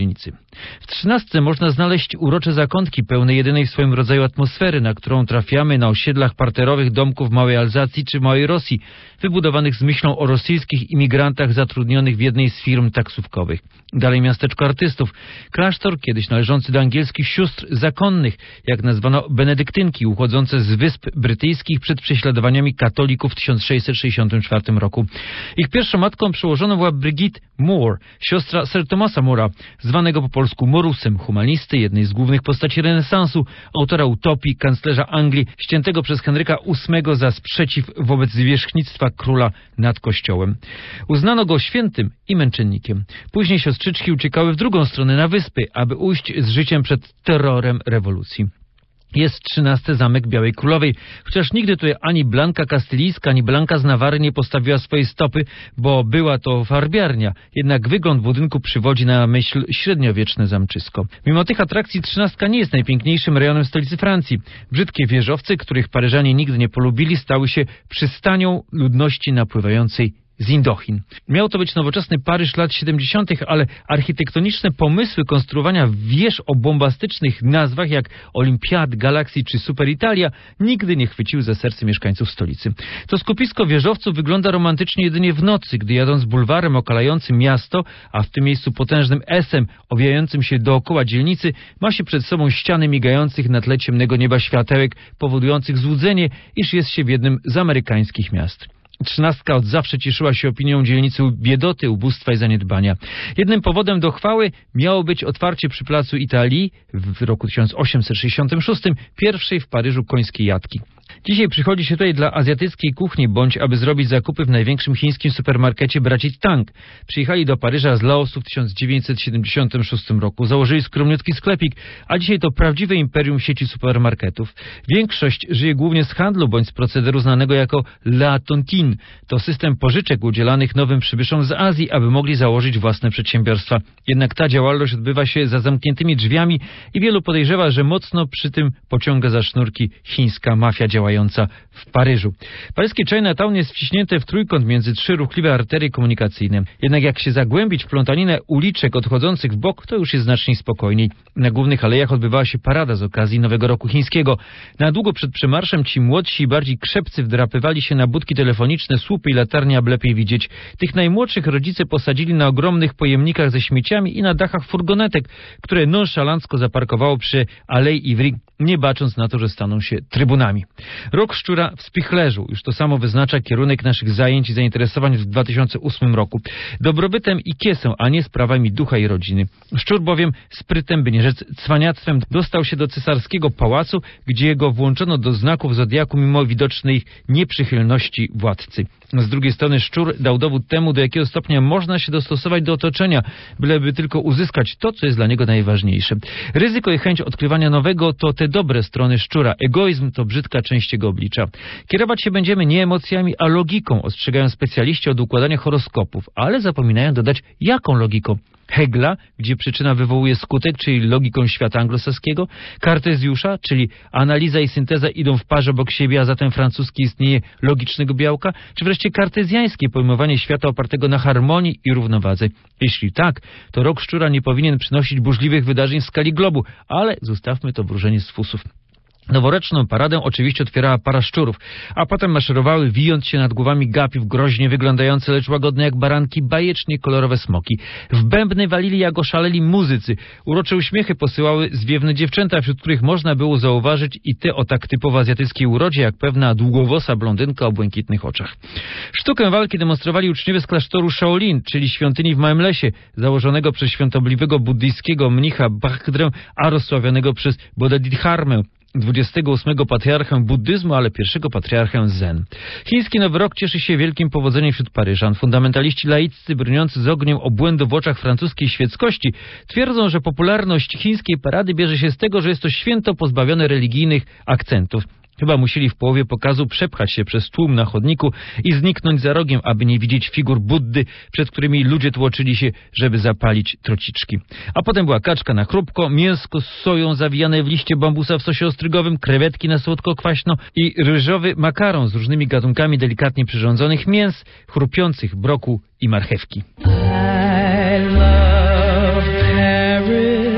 W trzynastce można znaleźć urocze zakątki pełne jedynej w swoim rodzaju atmosfery, na którą trafiamy na osiedlach parterowych domków Małej Alzacji czy Małej Rosji, wybudowanych z myślą o rosyjskich imigrantach zatrudnionych w jednej z firm taksówkowych. Dalej miasteczko artystów. Klasztor, kiedyś należący do angielskich sióstr zakonnych, jak nazwano benedyktynki, uchodzące z Wysp Brytyjskich przed prześladowaniami katolików w tysiąc sześćset sześćdziesiątym czwartym roku. Ich pierwszą matką przełożoną była Brigitte Moore, siostra Sir Thomasa More'a, zwanego po polsku Morusem, humanisty, jednej z głównych postaci renesansu, autora utopii, kanclerza Anglii, ściętego przez Henryka ósmego za sprzeciw wobec zwierzchnictwa króla nad kościołem. Uznano go świętym i męczennikiem. Później siostrzyczki uciekały w drugą stronę na wyspy, aby ujść z życiem przed terrorem rewolucji. Jest trzynasty zamek Białej Królowej, chociaż nigdy tutaj ani Blanka Kastylijska, ani Blanka z Nawary nie postawiła swojej stopy, bo była to farbiarnia, jednak wygląd budynku przywodzi na myśl średniowieczne zamczysko. Mimo tych atrakcji trzynastka nie jest najpiękniejszym rejonem stolicy Francji. Brzydkie wieżowce, których Paryżanie nigdy nie polubili, stały się przystanią ludności napływającej z Indochin. Miał to być nowoczesny Paryż lat siedemdziesiątych, ale architektoniczne pomysły konstruowania wież o bombastycznych nazwach jak Olimpiad, Galaxy czy Super Italia nigdy nie chwyciły za serce mieszkańców stolicy. To skupisko wieżowców wygląda romantycznie jedynie w nocy, gdy jadąc bulwarem okalającym miasto, a w tym miejscu potężnym esem owijającym się dookoła dzielnicy, ma się przed sobą ściany migających na tle ciemnego nieba światełek, powodujących złudzenie, iż jest się w jednym z amerykańskich miast. Trzynastka od zawsze cieszyła się opinią dzielnicy biedoty, ubóstwa i zaniedbania. Jednym powodem do chwały miało być otwarcie przy placu Italii w roku tysiąc osiemset sześćdziesiątym szóstym pierwszej w Paryżu końskiej jatki. Dzisiaj przychodzi się tutaj dla azjatyckiej kuchni, bądź aby zrobić zakupy w największym chińskim supermarkecie braci Tang. Przyjechali do Paryża z Laosu w tysiąc dziewięćset siedemdziesiątym szóstym roku. Założyli skromniutki sklepik, a dzisiaj to prawdziwe imperium sieci supermarketów. Większość żyje głównie z handlu, bądź z procederu znanego jako La Tontine. To system pożyczek udzielanych nowym przybyszom z Azji, aby mogli założyć własne przedsiębiorstwa. Jednak ta działalność odbywa się za zamkniętymi drzwiami i wielu podejrzewa, że mocno przy tym pociąga za sznurki chińska mafia działająca w Paryżu. Paryskie Chinatown jest wciśnięte w trójkąt między trzy ruchliwe arterie komunikacyjne. Jednak jak się zagłębić w plątaninę uliczek odchodzących w bok, to już jest znacznie spokojniej. Na głównych alejach odbywała się parada z okazji Nowego Roku Chińskiego. Na długo przed przemarszem ci młodsi i bardziej krzepcy wdrapywali się na budki telefoniczne, słupy i latarnie, aby lepiej widzieć. Tych najmłodszych rodzice posadzili na ogromnych pojemnikach ze śmieciami i na dachach furgonetek, które nonszalancko zaparkowało przy Alei Ivry, nie bacząc na to, że staną się trybunami. Rok Szczura w Spichlerzu. Już to samo wyznacza kierunek naszych zajęć i zainteresowań w dwa tysiące ósmym roku. Dobrobytem i kiesą, a nie sprawami ducha i rodziny. Szczur bowiem sprytem, by nie rzec cwaniactwem, dostał się do cesarskiego pałacu, gdzie go włączono do znaków zodiaku mimo widocznej nieprzychylności władcy. Z drugiej strony Szczur dał dowód temu, do jakiego stopnia można się dostosować do otoczenia, byleby tylko uzyskać to, co jest dla niego najważniejsze. Ryzyko i chęć odkrywania nowego to te dobre strony Szczura. Egoizm to brzydka część jego oblicza. Kierować się będziemy nie emocjami, a logiką, ostrzegają specjaliści od układania horoskopów, ale zapominają dodać, jaką logiką. Hegla, gdzie przyczyna wywołuje skutek, czyli logiką świata anglosaskiego, Kartezjusza, czyli analiza i synteza idą w parze obok siebie, a zatem francuski istnieje logicznego białka, czy wreszcie kartezjańskie pojmowanie świata opartego na harmonii i równowadze. Jeśli tak, to rok Szczura nie powinien przynosić burzliwych wydarzeń w skali globu, ale zostawmy to wróżenie z fusów. Noworoczną paradę oczywiście otwierała para szczurów, a potem maszerowały, wijąc się nad głowami gapiów, groźnie wyglądające, lecz łagodne jak baranki, bajecznie kolorowe smoki. W bębny walili jak oszaleli muzycy. Urocze uśmiechy posyłały zwiewne dziewczęta, wśród których można było zauważyć i te o tak typowo azjatyckiej urodzie, jak pewna długowosa blondynka o błękitnych oczach. Sztukę walki demonstrowali uczniowie z klasztoru Shaolin, czyli świątyni w Małym Lesie, założonego przez świątobliwego buddyjskiego mnicha Bhakdrę, a rozsławionego przez Bodhidharmę, dwudziestego ósmego patriarchę buddyzmu, ale pierwszego patriarchę Zen. Chiński Nowy Rok cieszy się wielkim powodzeniem wśród Paryżan. Fundamentaliści laiccy, brniący z ogniem obłędu w oczach francuskiej świeckości, twierdzą, że popularność chińskiej parady bierze się z tego, że jest to święto pozbawione religijnych akcentów. Chyba musieli w połowie pokazu przepchać się przez tłum na chodniku i zniknąć za rogiem, aby nie widzieć figur Buddy, przed którymi ludzie tłoczyli się, żeby zapalić trociczki. A potem była kaczka na chrupko, mięsko z soją zawijane w liście bambusa w sosie ostrygowym, krewetki na słodko-kwaśno i ryżowy makaron z różnymi gatunkami delikatnie przyrządzonych mięs, chrupiących broku i marchewki. I love Paris.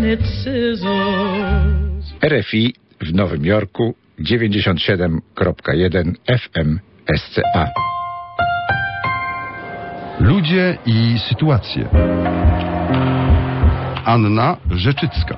it sizzles. R F I w Nowym Jorku dziewięćdziesiąt siedem przecinek jeden F M S C A. Ludzie i sytuacje. Anna Rzeczycka.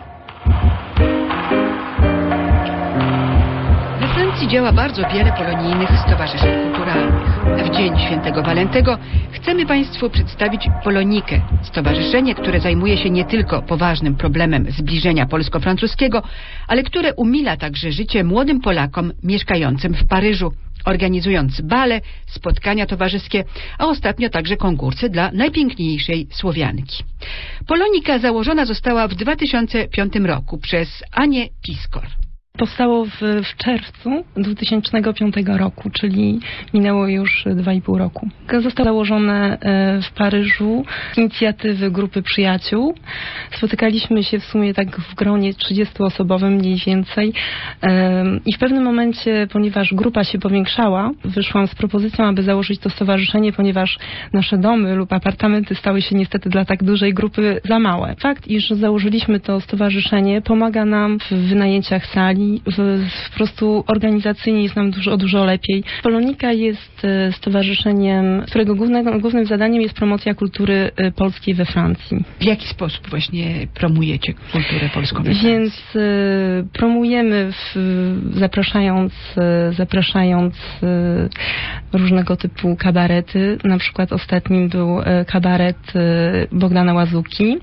We Francji działa bardzo wiele polonijnych stowarzyszeń kulturalnych. W Dzień Świętego Walentego chcemy Państwu przedstawić Polonikę, stowarzyszenie, które zajmuje się nie tylko poważnym problemem zbliżenia polsko-francuskiego, ale które umila także życie młodym Polakom mieszkającym w Paryżu, organizując bale, spotkania towarzyskie, a ostatnio także konkursy dla najpiękniejszej Słowianki. Polonika założona została w dwa tysiące piątym roku przez Anię Piskor. Powstało w, w czerwcu dwa tysiące piątego roku, czyli minęło już dwa i pół roku. Zostało założone w Paryżu z inicjatywy grupy przyjaciół. Spotykaliśmy się w sumie tak w gronie trzydziestoosobowym mniej więcej i w pewnym momencie, ponieważ grupa się powiększała, wyszłam z propozycją, aby założyć to stowarzyszenie, ponieważ nasze domy lub apartamenty stały się niestety dla tak dużej grupy za małe. Fakt, iż założyliśmy to stowarzyszenie, pomaga nam w wynajęciach sali, W, po prostu organizacyjnie jest nam dużo, dużo lepiej. Polonika jest stowarzyszeniem, którego głównego, głównym zadaniem jest promocja kultury polskiej we Francji. W jaki sposób właśnie promujecie kulturę polską we Francji? Więc y, promujemy w, zapraszając, y, zapraszając y, różnego typu kabarety. Na przykład ostatnim był y, kabaret y, Bogdana Łazuki, y,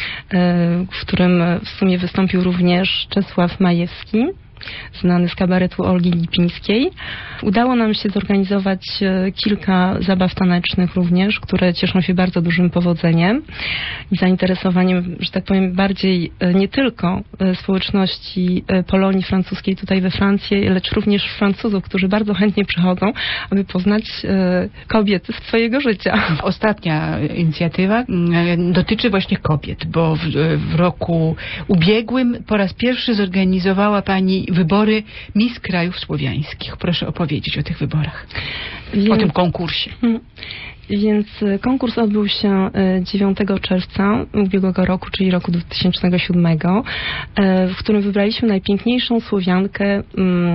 w którym w sumie wystąpił również Czesław Majewski, znany z kabaretu Olgi Lipińskiej. Udało nam się zorganizować kilka zabaw tanecznych również, które cieszą się bardzo dużym powodzeniem i zainteresowaniem, że tak powiem, bardziej nie tylko społeczności Polonii francuskiej tutaj we Francji, lecz również Francuzów, którzy bardzo chętnie przychodzą, aby poznać kobiety z swojego życia. Ostatnia inicjatywa dotyczy właśnie kobiet, bo w, w roku ubiegłym po raz pierwszy zorganizowała Pani wybory Miss Krajów Słowiańskich. Proszę opowiedzieć o tych wyborach, Więc, o tym konkursie. Więc konkurs odbył się dziewiątego czerwca ubiegłego roku, czyli roku dwa tysiące siódmego, w którym wybraliśmy najpiękniejszą Słowiankę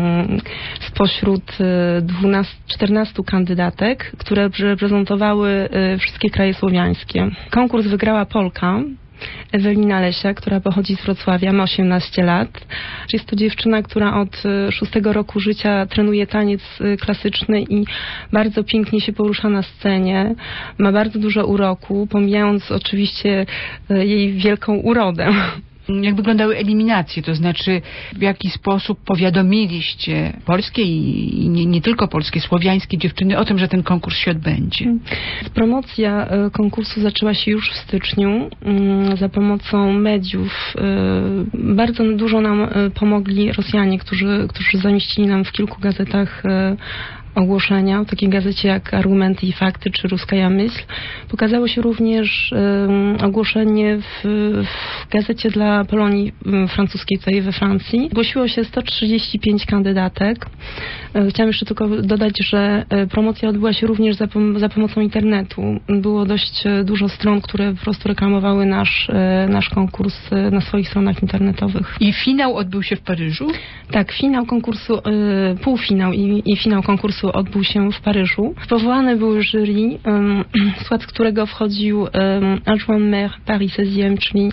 spośród czternastu kandydatek, które reprezentowały wszystkie kraje słowiańskie. Konkurs wygrała Polka, Ewelina Lesia, która pochodzi z Wrocławia, ma osiemnaście lat. Jest to dziewczyna, która od szóstego roku życia trenuje taniec klasyczny i bardzo pięknie się porusza na scenie. Ma bardzo dużo uroku, pomijając oczywiście jej wielką urodę. Jak wyglądały eliminacje, to znaczy w jaki sposób powiadomiliście polskie i nie, nie tylko polskie, słowiańskie dziewczyny o tym, że ten konkurs się odbędzie? Promocja konkursu zaczęła się już w styczniu za pomocą mediów. Bardzo dużo nam pomogli Rosjanie, którzy, którzy zamieścili nam w kilku gazetach ogłoszenia, w takiej gazecie jak Argumenty i Fakty czy Ruskaja Myśl. Pokazało się również um, ogłoszenie w, w gazecie dla Polonii um, francuskiej tutaj we Francji. Zgłosiło się sto trzydzieści pięć kandydatek. E, chciałam jeszcze tylko dodać, że e, promocja odbyła się również za, pom- za pomocą internetu. Było dość e, dużo stron, które po prostu reklamowały nasz, e, nasz konkurs e, na swoich stronach internetowych. I finał odbył się w Paryżu? Tak, finał konkursu, e, półfinał i, i finał konkursu odbył się w Paryżu. Powołane były jury, um, w skład którego wchodził um, adjoint maire Paris seizième, czyli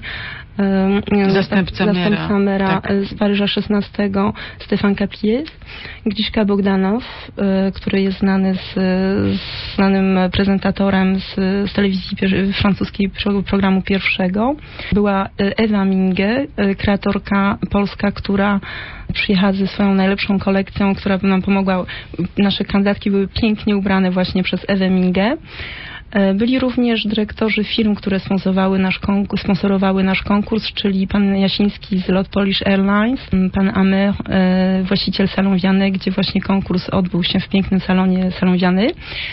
um, zastępca, zastępca mera tak. z Paryża szesnastego, Stefan Capliez, Gdziszka Bogdanow, y, który jest znany z, z znanym prezentatorem z, z telewizji pier- francuskiej pro, programu pierwszego. Była Ewa Minge, y, kreatorka polska, która przyjechała ze swoją najlepszą kolekcją, która by nam pomogła. Nasze kandydatki były pięknie ubrane właśnie przez Ewę Mingę. Byli również dyrektorzy firm, które sponsorowały nasz konkurs, sponsorowały nasz konkurs, czyli pan Jasiński z Lot Polish Airlines, pan Amer, właściciel Salon Wiany, gdzie właśnie konkurs odbył się w pięknym salonie Salon Wiany,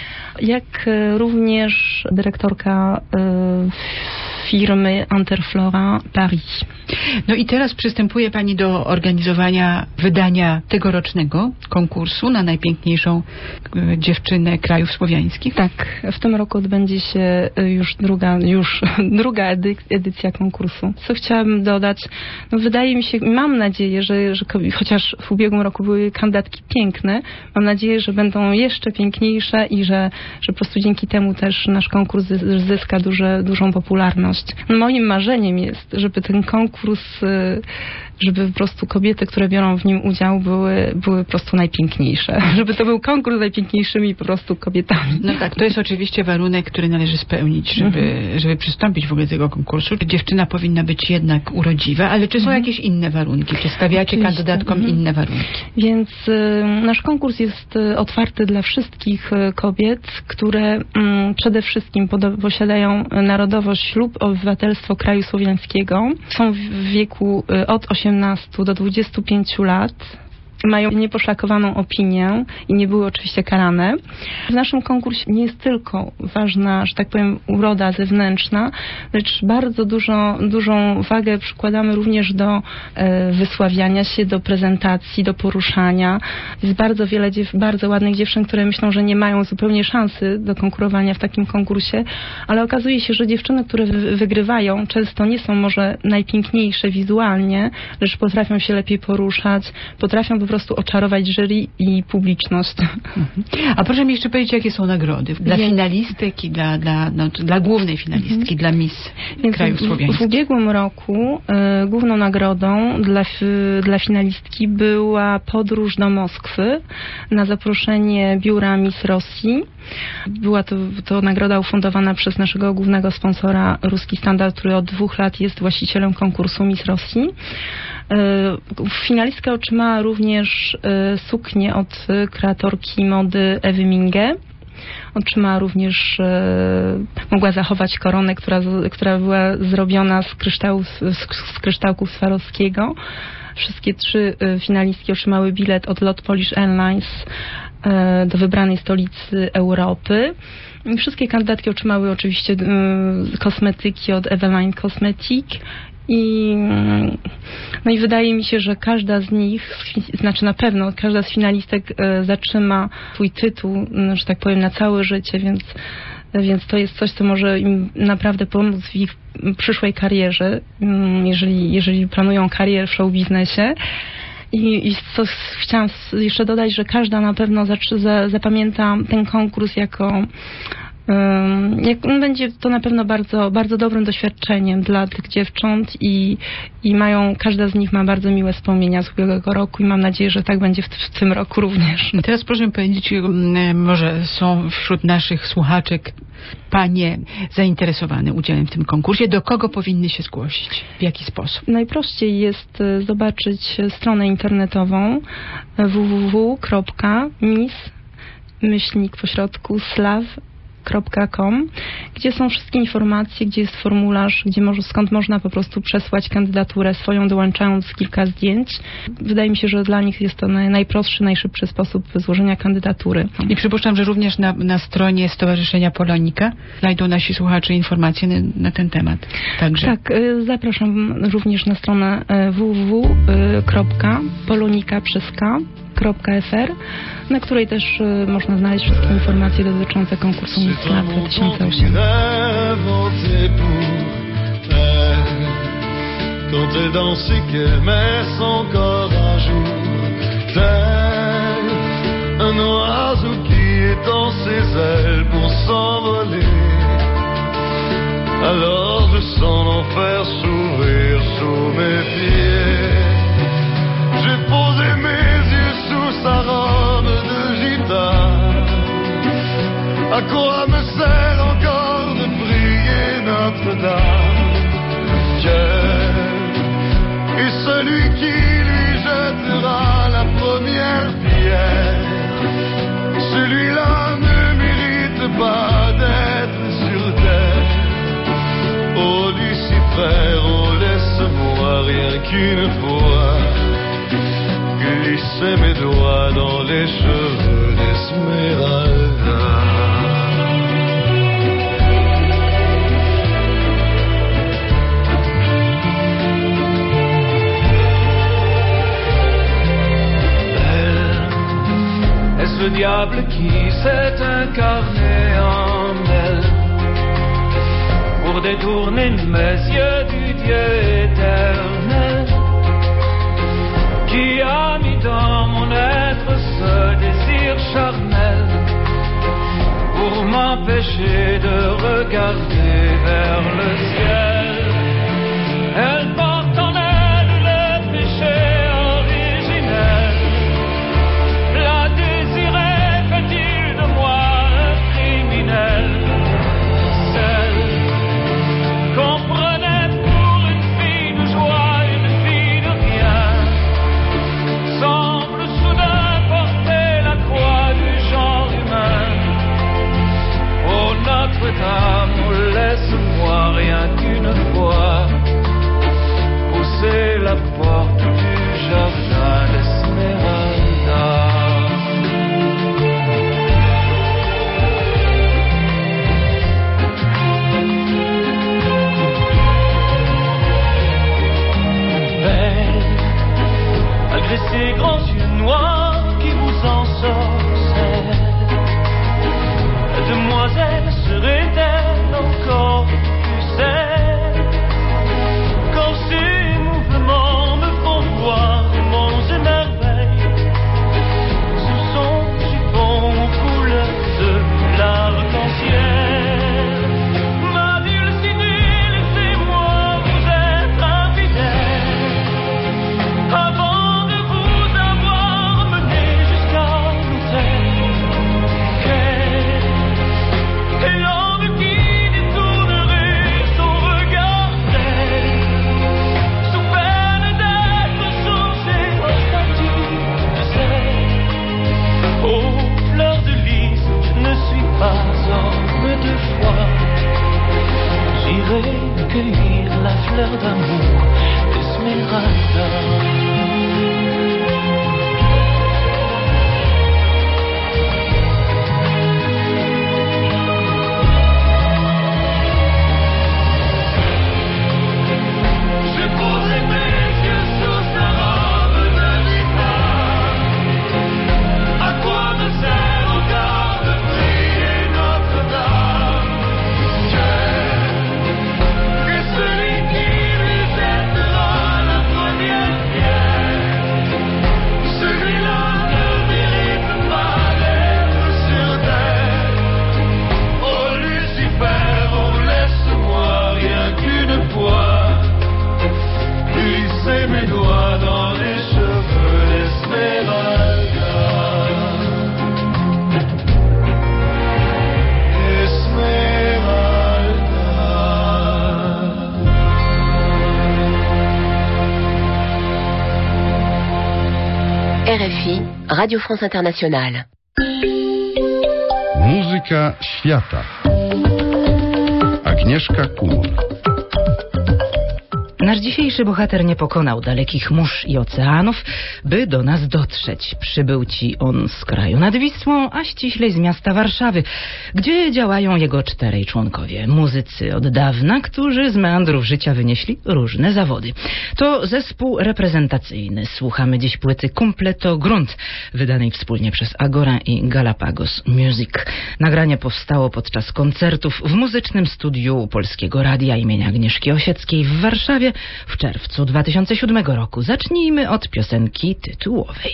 jak również dyrektorka firmy Interflora Paris. No i teraz przystępuje Pani do organizowania wydania tegorocznego konkursu na najpiękniejszą e, dziewczynę krajów słowiańskich. Tak, w tym roku odbędzie się już druga, już druga edy, edycja konkursu. Co chciałabym dodać? No wydaje mi się, mam nadzieję, że, że chociaż w ubiegłym roku były kandydatki piękne, mam nadzieję, że będą jeszcze piękniejsze i że, że po prostu dzięki temu też nasz konkurs zyska duże, dużą popularność. Moim marzeniem jest, żeby ten konkurs, żeby po prostu kobiety, które biorą w nim udział, były, były po prostu najpiękniejsze. Żeby to był konkurs z najpiękniejszymi po prostu kobietami. No tak, to jest oczywiście warunek, który należy spełnić, żeby, mhm. żeby przystąpić w ogóle do tego konkursu. Dziewczyna powinna być jednak urodziwa, ale czy są mhm. jakieś inne warunki? Czy stawiacie oczywiście kandydatkom mhm. inne warunki? Więc y, nasz konkurs jest y, otwarty dla wszystkich y, kobiet, które y, przede wszystkim pod, posiadają narodowość lub obywatelstwo kraju słowiańskiego. Są w wieku y, od osiemnastu do dwudziestu pięciu lat. Mają nieposzlakowaną opinię i nie były oczywiście karane. W naszym konkursie nie jest tylko ważna, że tak powiem, uroda zewnętrzna, lecz bardzo dużo, dużą wagę przykładamy również do e, wysławiania się, do prezentacji, do poruszania. Jest bardzo wiele dziew- bardzo ładnych dziewczyn, które myślą, że nie mają zupełnie szansy do konkurowania w takim konkursie, ale okazuje się, że dziewczyny, które wy- wygrywają, często nie są może najpiękniejsze wizualnie, lecz potrafią się lepiej poruszać, potrafią po prostu oczarować jury i publiczność. Mhm. A proszę mi jeszcze powiedzieć, jakie są nagrody dla Więc... finalistek i dla, dla, no, dla głównej finalistki, mhm. dla Miss Więc krajów słowiańskich. W ubiegłym roku y, główną nagrodą dla, y, dla finalistki była podróż do Moskwy na zaproszenie biura Miss Rosji. Była to, to nagroda ufundowana przez naszego głównego sponsora Ruski Standard, który od dwóch lat jest właścicielem konkursu Miss Rosji. Finalistka otrzymała również suknię od kreatorki mody Ewy Minge. Otrzymała również, mogła zachować koronę, która, która była zrobiona z, kryształu, z, z kryształku Swarowskiego. Wszystkie trzy finalistki otrzymały bilet od Lot Polish Airlines do wybranej stolicy Europy. Wszystkie kandydatki otrzymały oczywiście kosmetyki od Eveline Cosmetic. I, no i wydaje mi się, że każda z nich, znaczy na pewno każda z finalistek e, zatrzyma swój tytuł, że tak powiem, na całe życie, więc, więc to jest coś, co może im naprawdę pomóc w ich przyszłej karierze, jeżeli, jeżeli planują karierę w show biznesie. I, i co chciałam jeszcze dodać, że każda na pewno za, za, zapamięta ten konkurs jako Jak, no, będzie to na pewno bardzo, bardzo dobrym doświadczeniem dla tych dziewcząt i, i mają, każda z nich ma bardzo miłe wspomnienia z ubiegłego roku i mam nadzieję, że tak będzie w, w tym roku również. Teraz proszę mi powiedzieć, może są wśród naszych słuchaczek panie zainteresowane udziałem w tym konkursie. Do kogo powinny się zgłosić? W jaki sposób? Najprościej jest zobaczyć stronę internetową w w w kropka miss myślnik pośrodku slav kropka com, gdzie są wszystkie informacje, gdzie jest formularz, gdzie może, skąd można po prostu przesłać kandydaturę swoją, dołączając kilka zdjęć. Wydaje mi się, że dla nich jest to naj, najprostszy, najszybszy sposób złożenia kandydatury. I przypuszczam, że również na, na stronie Stowarzyszenia Polonika znajdą nasi słuchacze informacje na, na ten temat. Także. Tak, zapraszam również na stronę w w w kropka polonika przez k kropka f r, na której też y, można znaleźć wszystkie informacje dotyczące konkursu Miss Lab dwa tysiące osiem. Quand elle danse et qu'elle met son corps à jour, tel un oiseau qui étend ses ailes pour s'envoler. Alors je sens l'enfer s'ouvrir sous mes pieds. J'ai posé mes yeux sous sa robe de gitane. À quoi me sert encore de prier Notre-Dame? Dieu est celui qui lui jettera la première pierre. Celui-là ne mérite pas d'être sur terre. Oh Lucifer, oh laisse-moi rien qu'une fois glisser mes doigts dans les cheveux d'Esmeralda. diable qui s'est incarné en elle pour détourner mes yeux du Dieu éternel qui a mis dans mon être ce désir charnel pour m'empêcher de regarder vers le ciel. Elle porte en elle le péché originel. La désirait, fait-il de moi un criminel? Celle qu'on prenait pour une fille de joie, une fille de rien, semble soudain porter la croix du genre humain. Oh Notre-Dame, laisse-moi rien qu'une fois pousser la porte du jardin d'Esmeralda. Belle, malgré ces grands yeux noirs qui vous ensorcellent, demoiselle serait-elle encore plus celle quand ces mouvements me font voir monts et merveilles sous son jupon couleur de l'arc-en-ciel? Ma dulcinée, laissez-moi vous être infidèle avant de vous avoir mené jusqu'à l'autel. Et l'homme qui détournerait son regard d'elle, sous peine d'être changé en statue de sel. Oh, fleur de lys, je ne suis pas homme de foi. J'irai cueillir la fleur d'amour d'Esmeralda. R F I, Radio France Internationale. Muzyka świata. Agnieszka Kumur. Nasz dzisiejszy bohater nie pokonał dalekich mórz i oceanów, by do nas dotrzeć. Przybył ci on z kraju nad Wisłą, a ściślej z miasta Warszawy, gdzie działają jego czterej członkowie. Muzycy od dawna, którzy z meandrów życia wynieśli różne zawody. To zespół reprezentacyjny. Słuchamy dziś płyty Completo Grunt, wydanej wspólnie przez Agora i Galapagos Music. Nagranie powstało podczas koncertów w muzycznym studiu Polskiego Radia imienia Agnieszki Osieckiej w Warszawie w czerwcu dwa tysiące siódmego roku. Zacznijmy od piosenki tytułowej.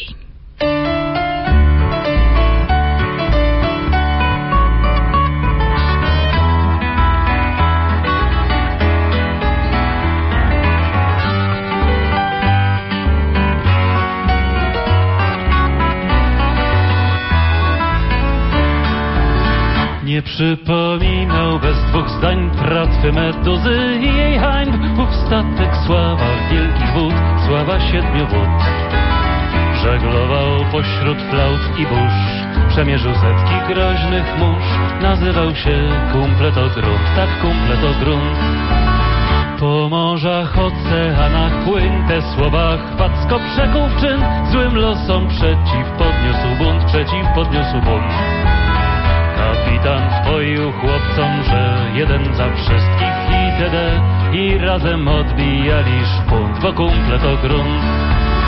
Nie przypominał bez dwóch zdań tratwy Meduzy i jej hańb. Ów statek sława wielkich wód, sława siedmiu wód. Żeglował pośród flaut i burz, przemierzył setki groźnych mórz. Nazywał się Completo Grunt, tak Completo Grunt. Po morzach, oceanach płyn, te słowa chwacko przekuł w czyn. Złym losom przeciw podniósł bunt, przeciw podniósł bunt. Kapitan wpoił chłopcom, że jeden za wszystkich itd. I razem odbijali szpunt, bo Completo Grunt.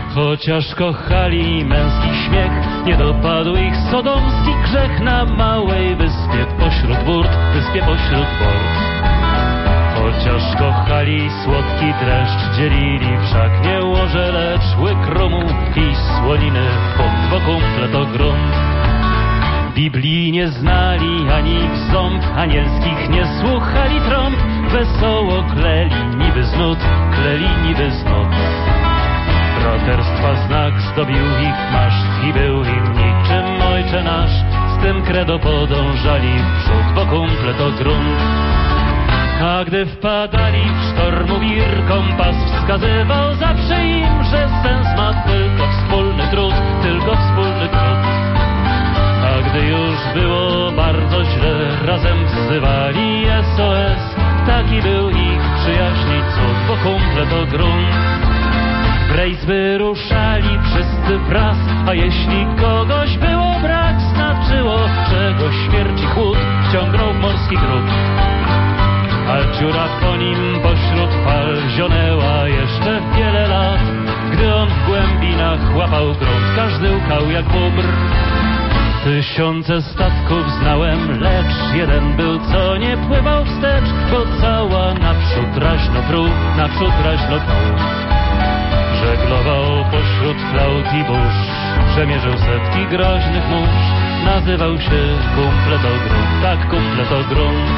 Chociaż kochali męski śmiech, nie dopadł ich sodomski grzech na małej wyspie pośród burt, wyspie pośród bort. Chociaż kochali słodki dreszcz, dzielili wszak nie łoże, lecz łyk rumu i słoniny, bunt, bo kumple to grunt. Biblii nie znali ani w ząb, anielskich nie słuchali trąb, wesoło kleli niby z nut, kleli niby z nut. Braterstwa znak zdobił ich maszt i był im niczym ojcze nasz, z tym credo podążali w przód, bo kumple to grunt. A gdy wpadali w sztormu wir, kompas wskazywał zawsze im, że sens ma tylko wspólny trud, tylko wspólny trud. A gdy już było bardzo źle, razem wzywali S O S, taki był ich przyjaźni cud, bo kumple to grunt. W rejs wyruszali wszyscy wraz, a jeśli kogoś było brak, znaczyło, że go śmierci chłód wciągnął w morski grób. A dziura po nim pośród fal zionęła jeszcze wiele lat. Gdy on w głębinach łapał grunt, każdy łkał jak bóbr. Tysiące statków znałem, lecz jeden był, co nie pływał wstecz, bo cała naprzód raźno pruł, naprzód raźno pruł. Żeglował pośród flaut i burz, przemierzył setki groźnych mórz. Nazywał się kumple to grunt, tak kumple to grunt.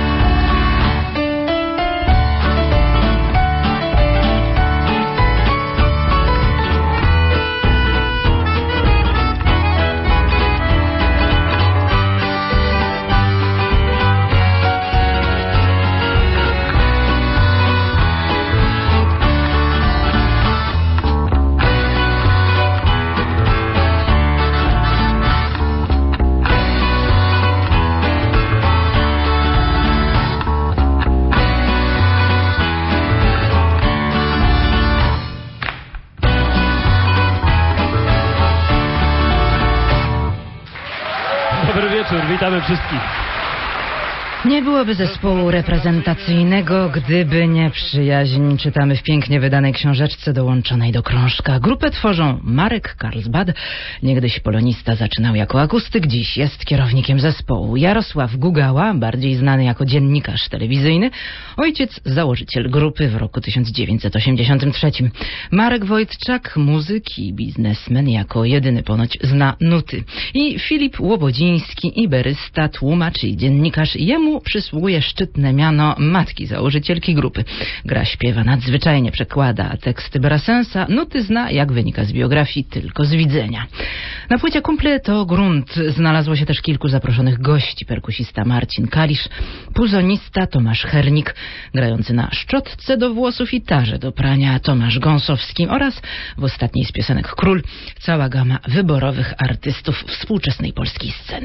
Witamy wszystkich. Nie byłoby zespołu reprezentacyjnego, gdyby nie przyjaźń. Czytamy w pięknie wydanej książeczce dołączonej do krążka. Grupę tworzą Marek Carlsbad, niegdyś polonista, zaczynał jako akustyk, dziś jest kierownikiem zespołu. Jarosław Gugała, bardziej znany jako dziennikarz telewizyjny, ojciec założyciel grupy w roku tysiąc dziewięćset osiemdziesiątym trzecim. Marek Wojtczak, muzyk i biznesmen, jako jedyny ponoć zna nuty. I Filip Łobodziński, iberysta, tłumacz i dziennikarz. Jemu przysługuje szczytne miano matki założycielki grupy. Gra, śpiewa nadzwyczajnie, przekłada teksty Brassensa, nuty zna, jak wynika z biografii, tylko z widzenia. Na płycie Kumple to grunt znalazło się też kilku zaproszonych gości. Perkusista Marcin Kalisz, puzonista Tomasz Hernik, grający na szczotce do włosów i tarze do prania Tomasz Gąsowski oraz w ostatniej z piosenek Król cała gama wyborowych artystów współczesnej polskiej sceny.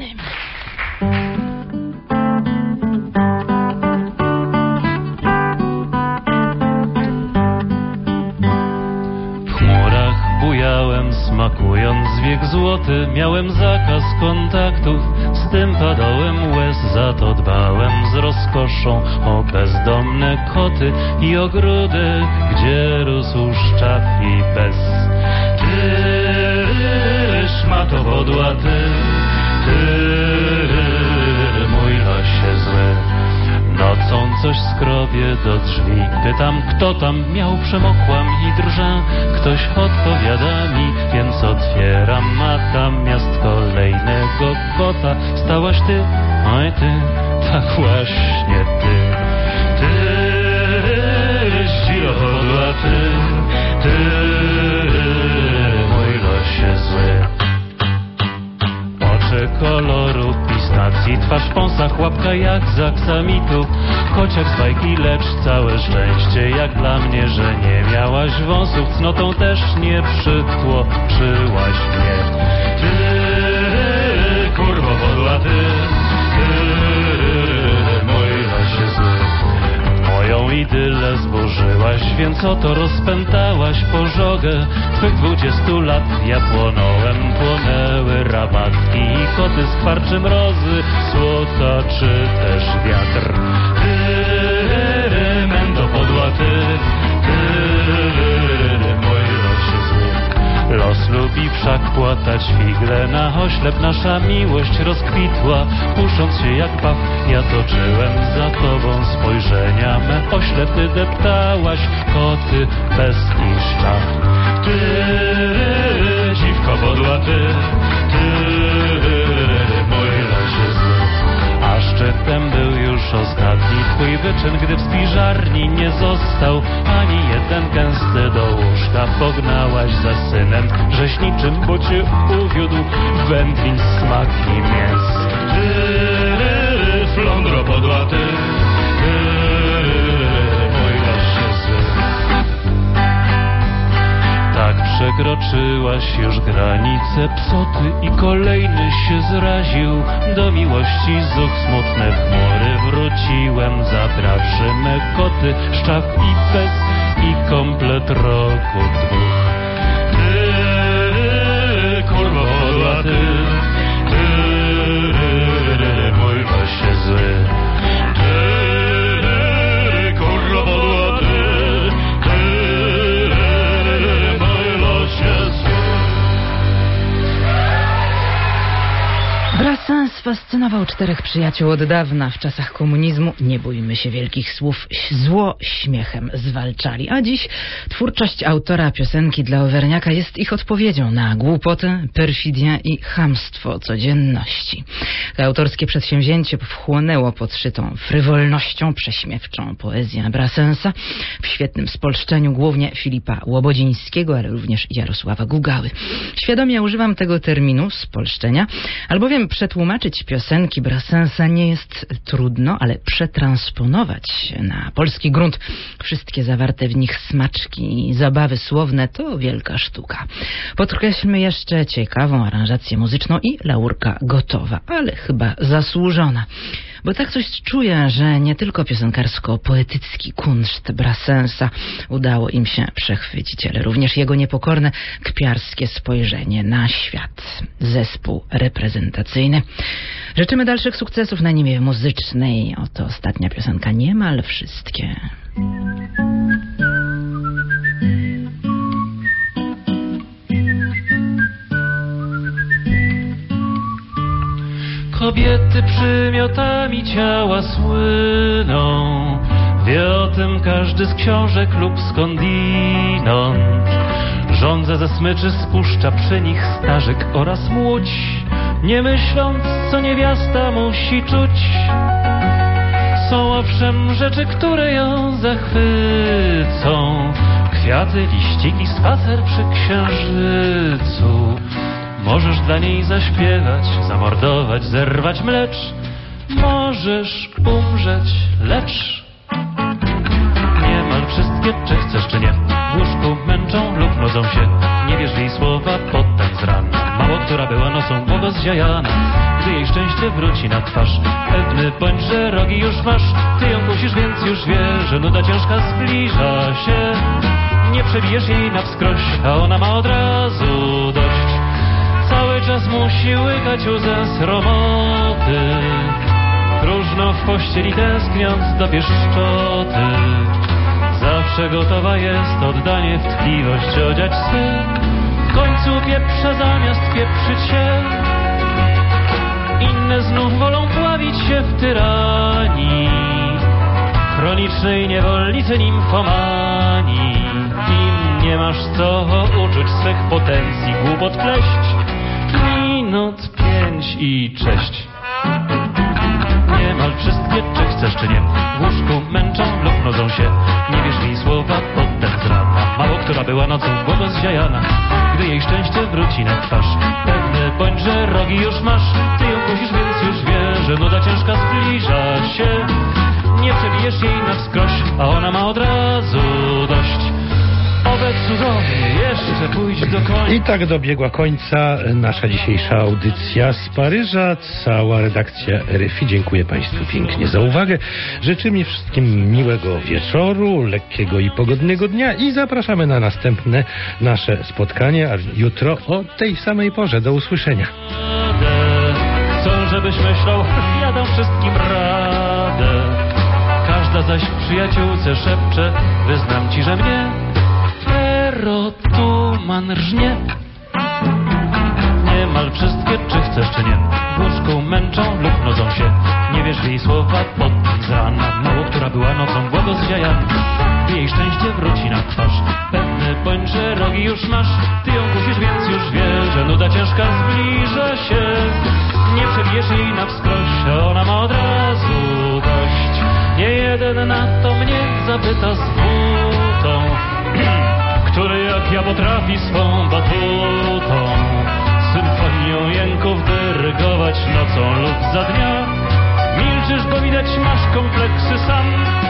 Bujałem, smakując wiek złoty, miałem zakaz kontaktów, z tym padołem łez, za to dbałem z rozkoszą o bezdomne koty i ogródek, gdzie rósł szczaw i bez. Ty, szmato podła, ty, ty, mój losie zły. Nocą coś skrobię do drzwi, pytam, kto tam, miał, przemokłam i drżę. Ktoś odpowiada mi, więc otwieram, a tam miast kolejnego kota. Stałaś ty, oj ty, tak właśnie ty. Ty, ścilo podła, ty, ty, mój losie zły. Oczy koloru pistacji, twarz w pąsach, łapka jak z aksamitu. Kociak z bajki, lecz całe szczęście jak dla mnie, że nie miałaś wąsów, cnotą też nie przytłoczyłaś mnie. Ty, kurwo podła, ty, ty, mój losie zły. Moją idylę zburzyłaś, więc oto rozpętałaś pożogę twych dwudziestu lat. Ja płonąłem, płonęły rabatki i koty, skwarczy mrozy, słota czy też wiatr. Ty, mendo podła, ty, ty, mój losie zły. wszak płatać figle, na oślep nasza miłość rozkwitła. Pusząc się jak paw, ja toczyłem za tobą spojrzenia me. Oślep ty deptałaś koty bez i szlach. Ty, dziwko podła, ty, ty, mój losie zły. A szczytem był już ostatni twój wyczyn, gdy w spiżarni nie został ani jeden gęsty do łóżka. Pognałaś za synem rzeźniczym, bo cię uwiódł wędlin smak i mięs. Ty, flądro podła, ty, ty, mój losie zły. Tak przekroczyłaś już granicę psoty i kolejny się zraził. Do miłości zuch smutne w chmury wróciłem, zabrawszy me koty, szczaf i pes i komplet roku dwóch. Ty, kurwo podła, ty, ty, mój losie zły. Ty, kurwo podła, ty, Brassens fascynował czterech przyjaciół od dawna. W czasach komunizmu, nie bójmy się wielkich słów, zło śmiechem zwalczali. A dziś twórczość autora piosenki dla Auvergnaka jest ich odpowiedzią na głupotę, perfidię i chamstwo codzienności. To autorskie przedsięwzięcie wchłonęło podszytą frywolnością prześmiewczą poezję Brassensa w świetnym spolszczeniu głównie Filipa Łobodzińskiego, ale również Jarosława Gugały. Świadomie używam tego terminu spolszczenia, albowiem przetłumaczyć piosenki Brassensa nie jest trudno, ale przetransponować na polski grunt wszystkie zawarte w nich smaczki i zabawy słowne to wielka sztuka. Podkreślmy jeszcze ciekawą aranżację muzyczną i laurka gotowa, ale chyba zasłużona. Bo tak coś czuję, że nie tylko piosenkarsko-poetycki kunszt Brassensa udało im się przechwycić, ale również jego niepokorne, kpiarskie spojrzenie na świat. Zespół reprezentacyjny. Życzymy dalszych sukcesów na niwie muzycznej. Oto ostatnia piosenka, niemal wszystkie. Kobiety przymiotami ciała słyną, wie o tym każdy z książek lub skądinąd. Żądza ze smyczy spuszcza przy nich starzyk oraz młódź, nie myśląc, co niewiasta musi czuć. Są owszem rzeczy, które ją zachwycą, kwiaty, liściki, spacer przy księżycu. Możesz dla niej zaśpiewać, zamordować, zerwać mlecz. Możesz umrzeć, lecz niemal wszystkie, czy chcesz, czy nie, w łóżku męczą lub nudzą się. Nie wierz jej słowa potem z rana. Mało która była nocą błogozdziajana, gdy jej szczęście wróci na twarz. Pewny bądź, że rogi już masz, ty ją kusisz, więc już wie, że nuda ciężka zbliża się. Nie przebijesz jej na wskroś, a ona ma od razu dość. Cały czas musi łykać łzę sromoty, próżno w pościeli tęskniąc do pieszczoty. Zawsze gotowa jest oddanie w tkliwość odziać swe. W końcu pieprze zamiast pieprzyć się. Inne znów wolą pławić się w tyranii, chronicznej niewolnicy nimfomanii. Im nie masz co uczuć swych potencji, głupot pleść. Minut pięć i cześć. Niemal wszystkie, czy chcesz, czy nie, w łóżku męczą lub nudzą się. Nie wierz jej słowa potem z rana. Mało która była nocą błogozdziajana, gdy jej szczęście wróci na twarz. Pewny bądź, że rogi już masz, ty ją kusisz, więc już wie, że nuda ciężka zbliża się. Nie przebijesz jej na wskroś, a ona ma od razu dość. Owe cudownie, jeszcze pójdź do końca. I tak dobiegła końca nasza dzisiejsza audycja z Paryża. Cała redakcja R F I dziękuję Państwu pięknie za uwagę. Życzymy wszystkim miłego wieczoru, lekkiego i pogodnego dnia i zapraszamy na następne nasze spotkanie, a jutro o tej samej porze. Do usłyszenia. Chcą, żebyś myślał, ja dam wszystkim radę. Każda zaś w przyjaciółce szepcze, wyznam ci, że mnie tu man rżnie. wreszcie wróci na twarz. Pewny bądź, że rogi już masz, ty ją kusisz, więc już wiesz, że nuda ciężka zbliża się. Nie przebijesz jej na wskroś, ona ma od razu dość. Nie jeden na to mnie zapyta z butą, który jak ja potrafi swą batutą symfonią jęków dyrygować nocą lub za dnia. Milczysz, bo widać masz kompleksy sam.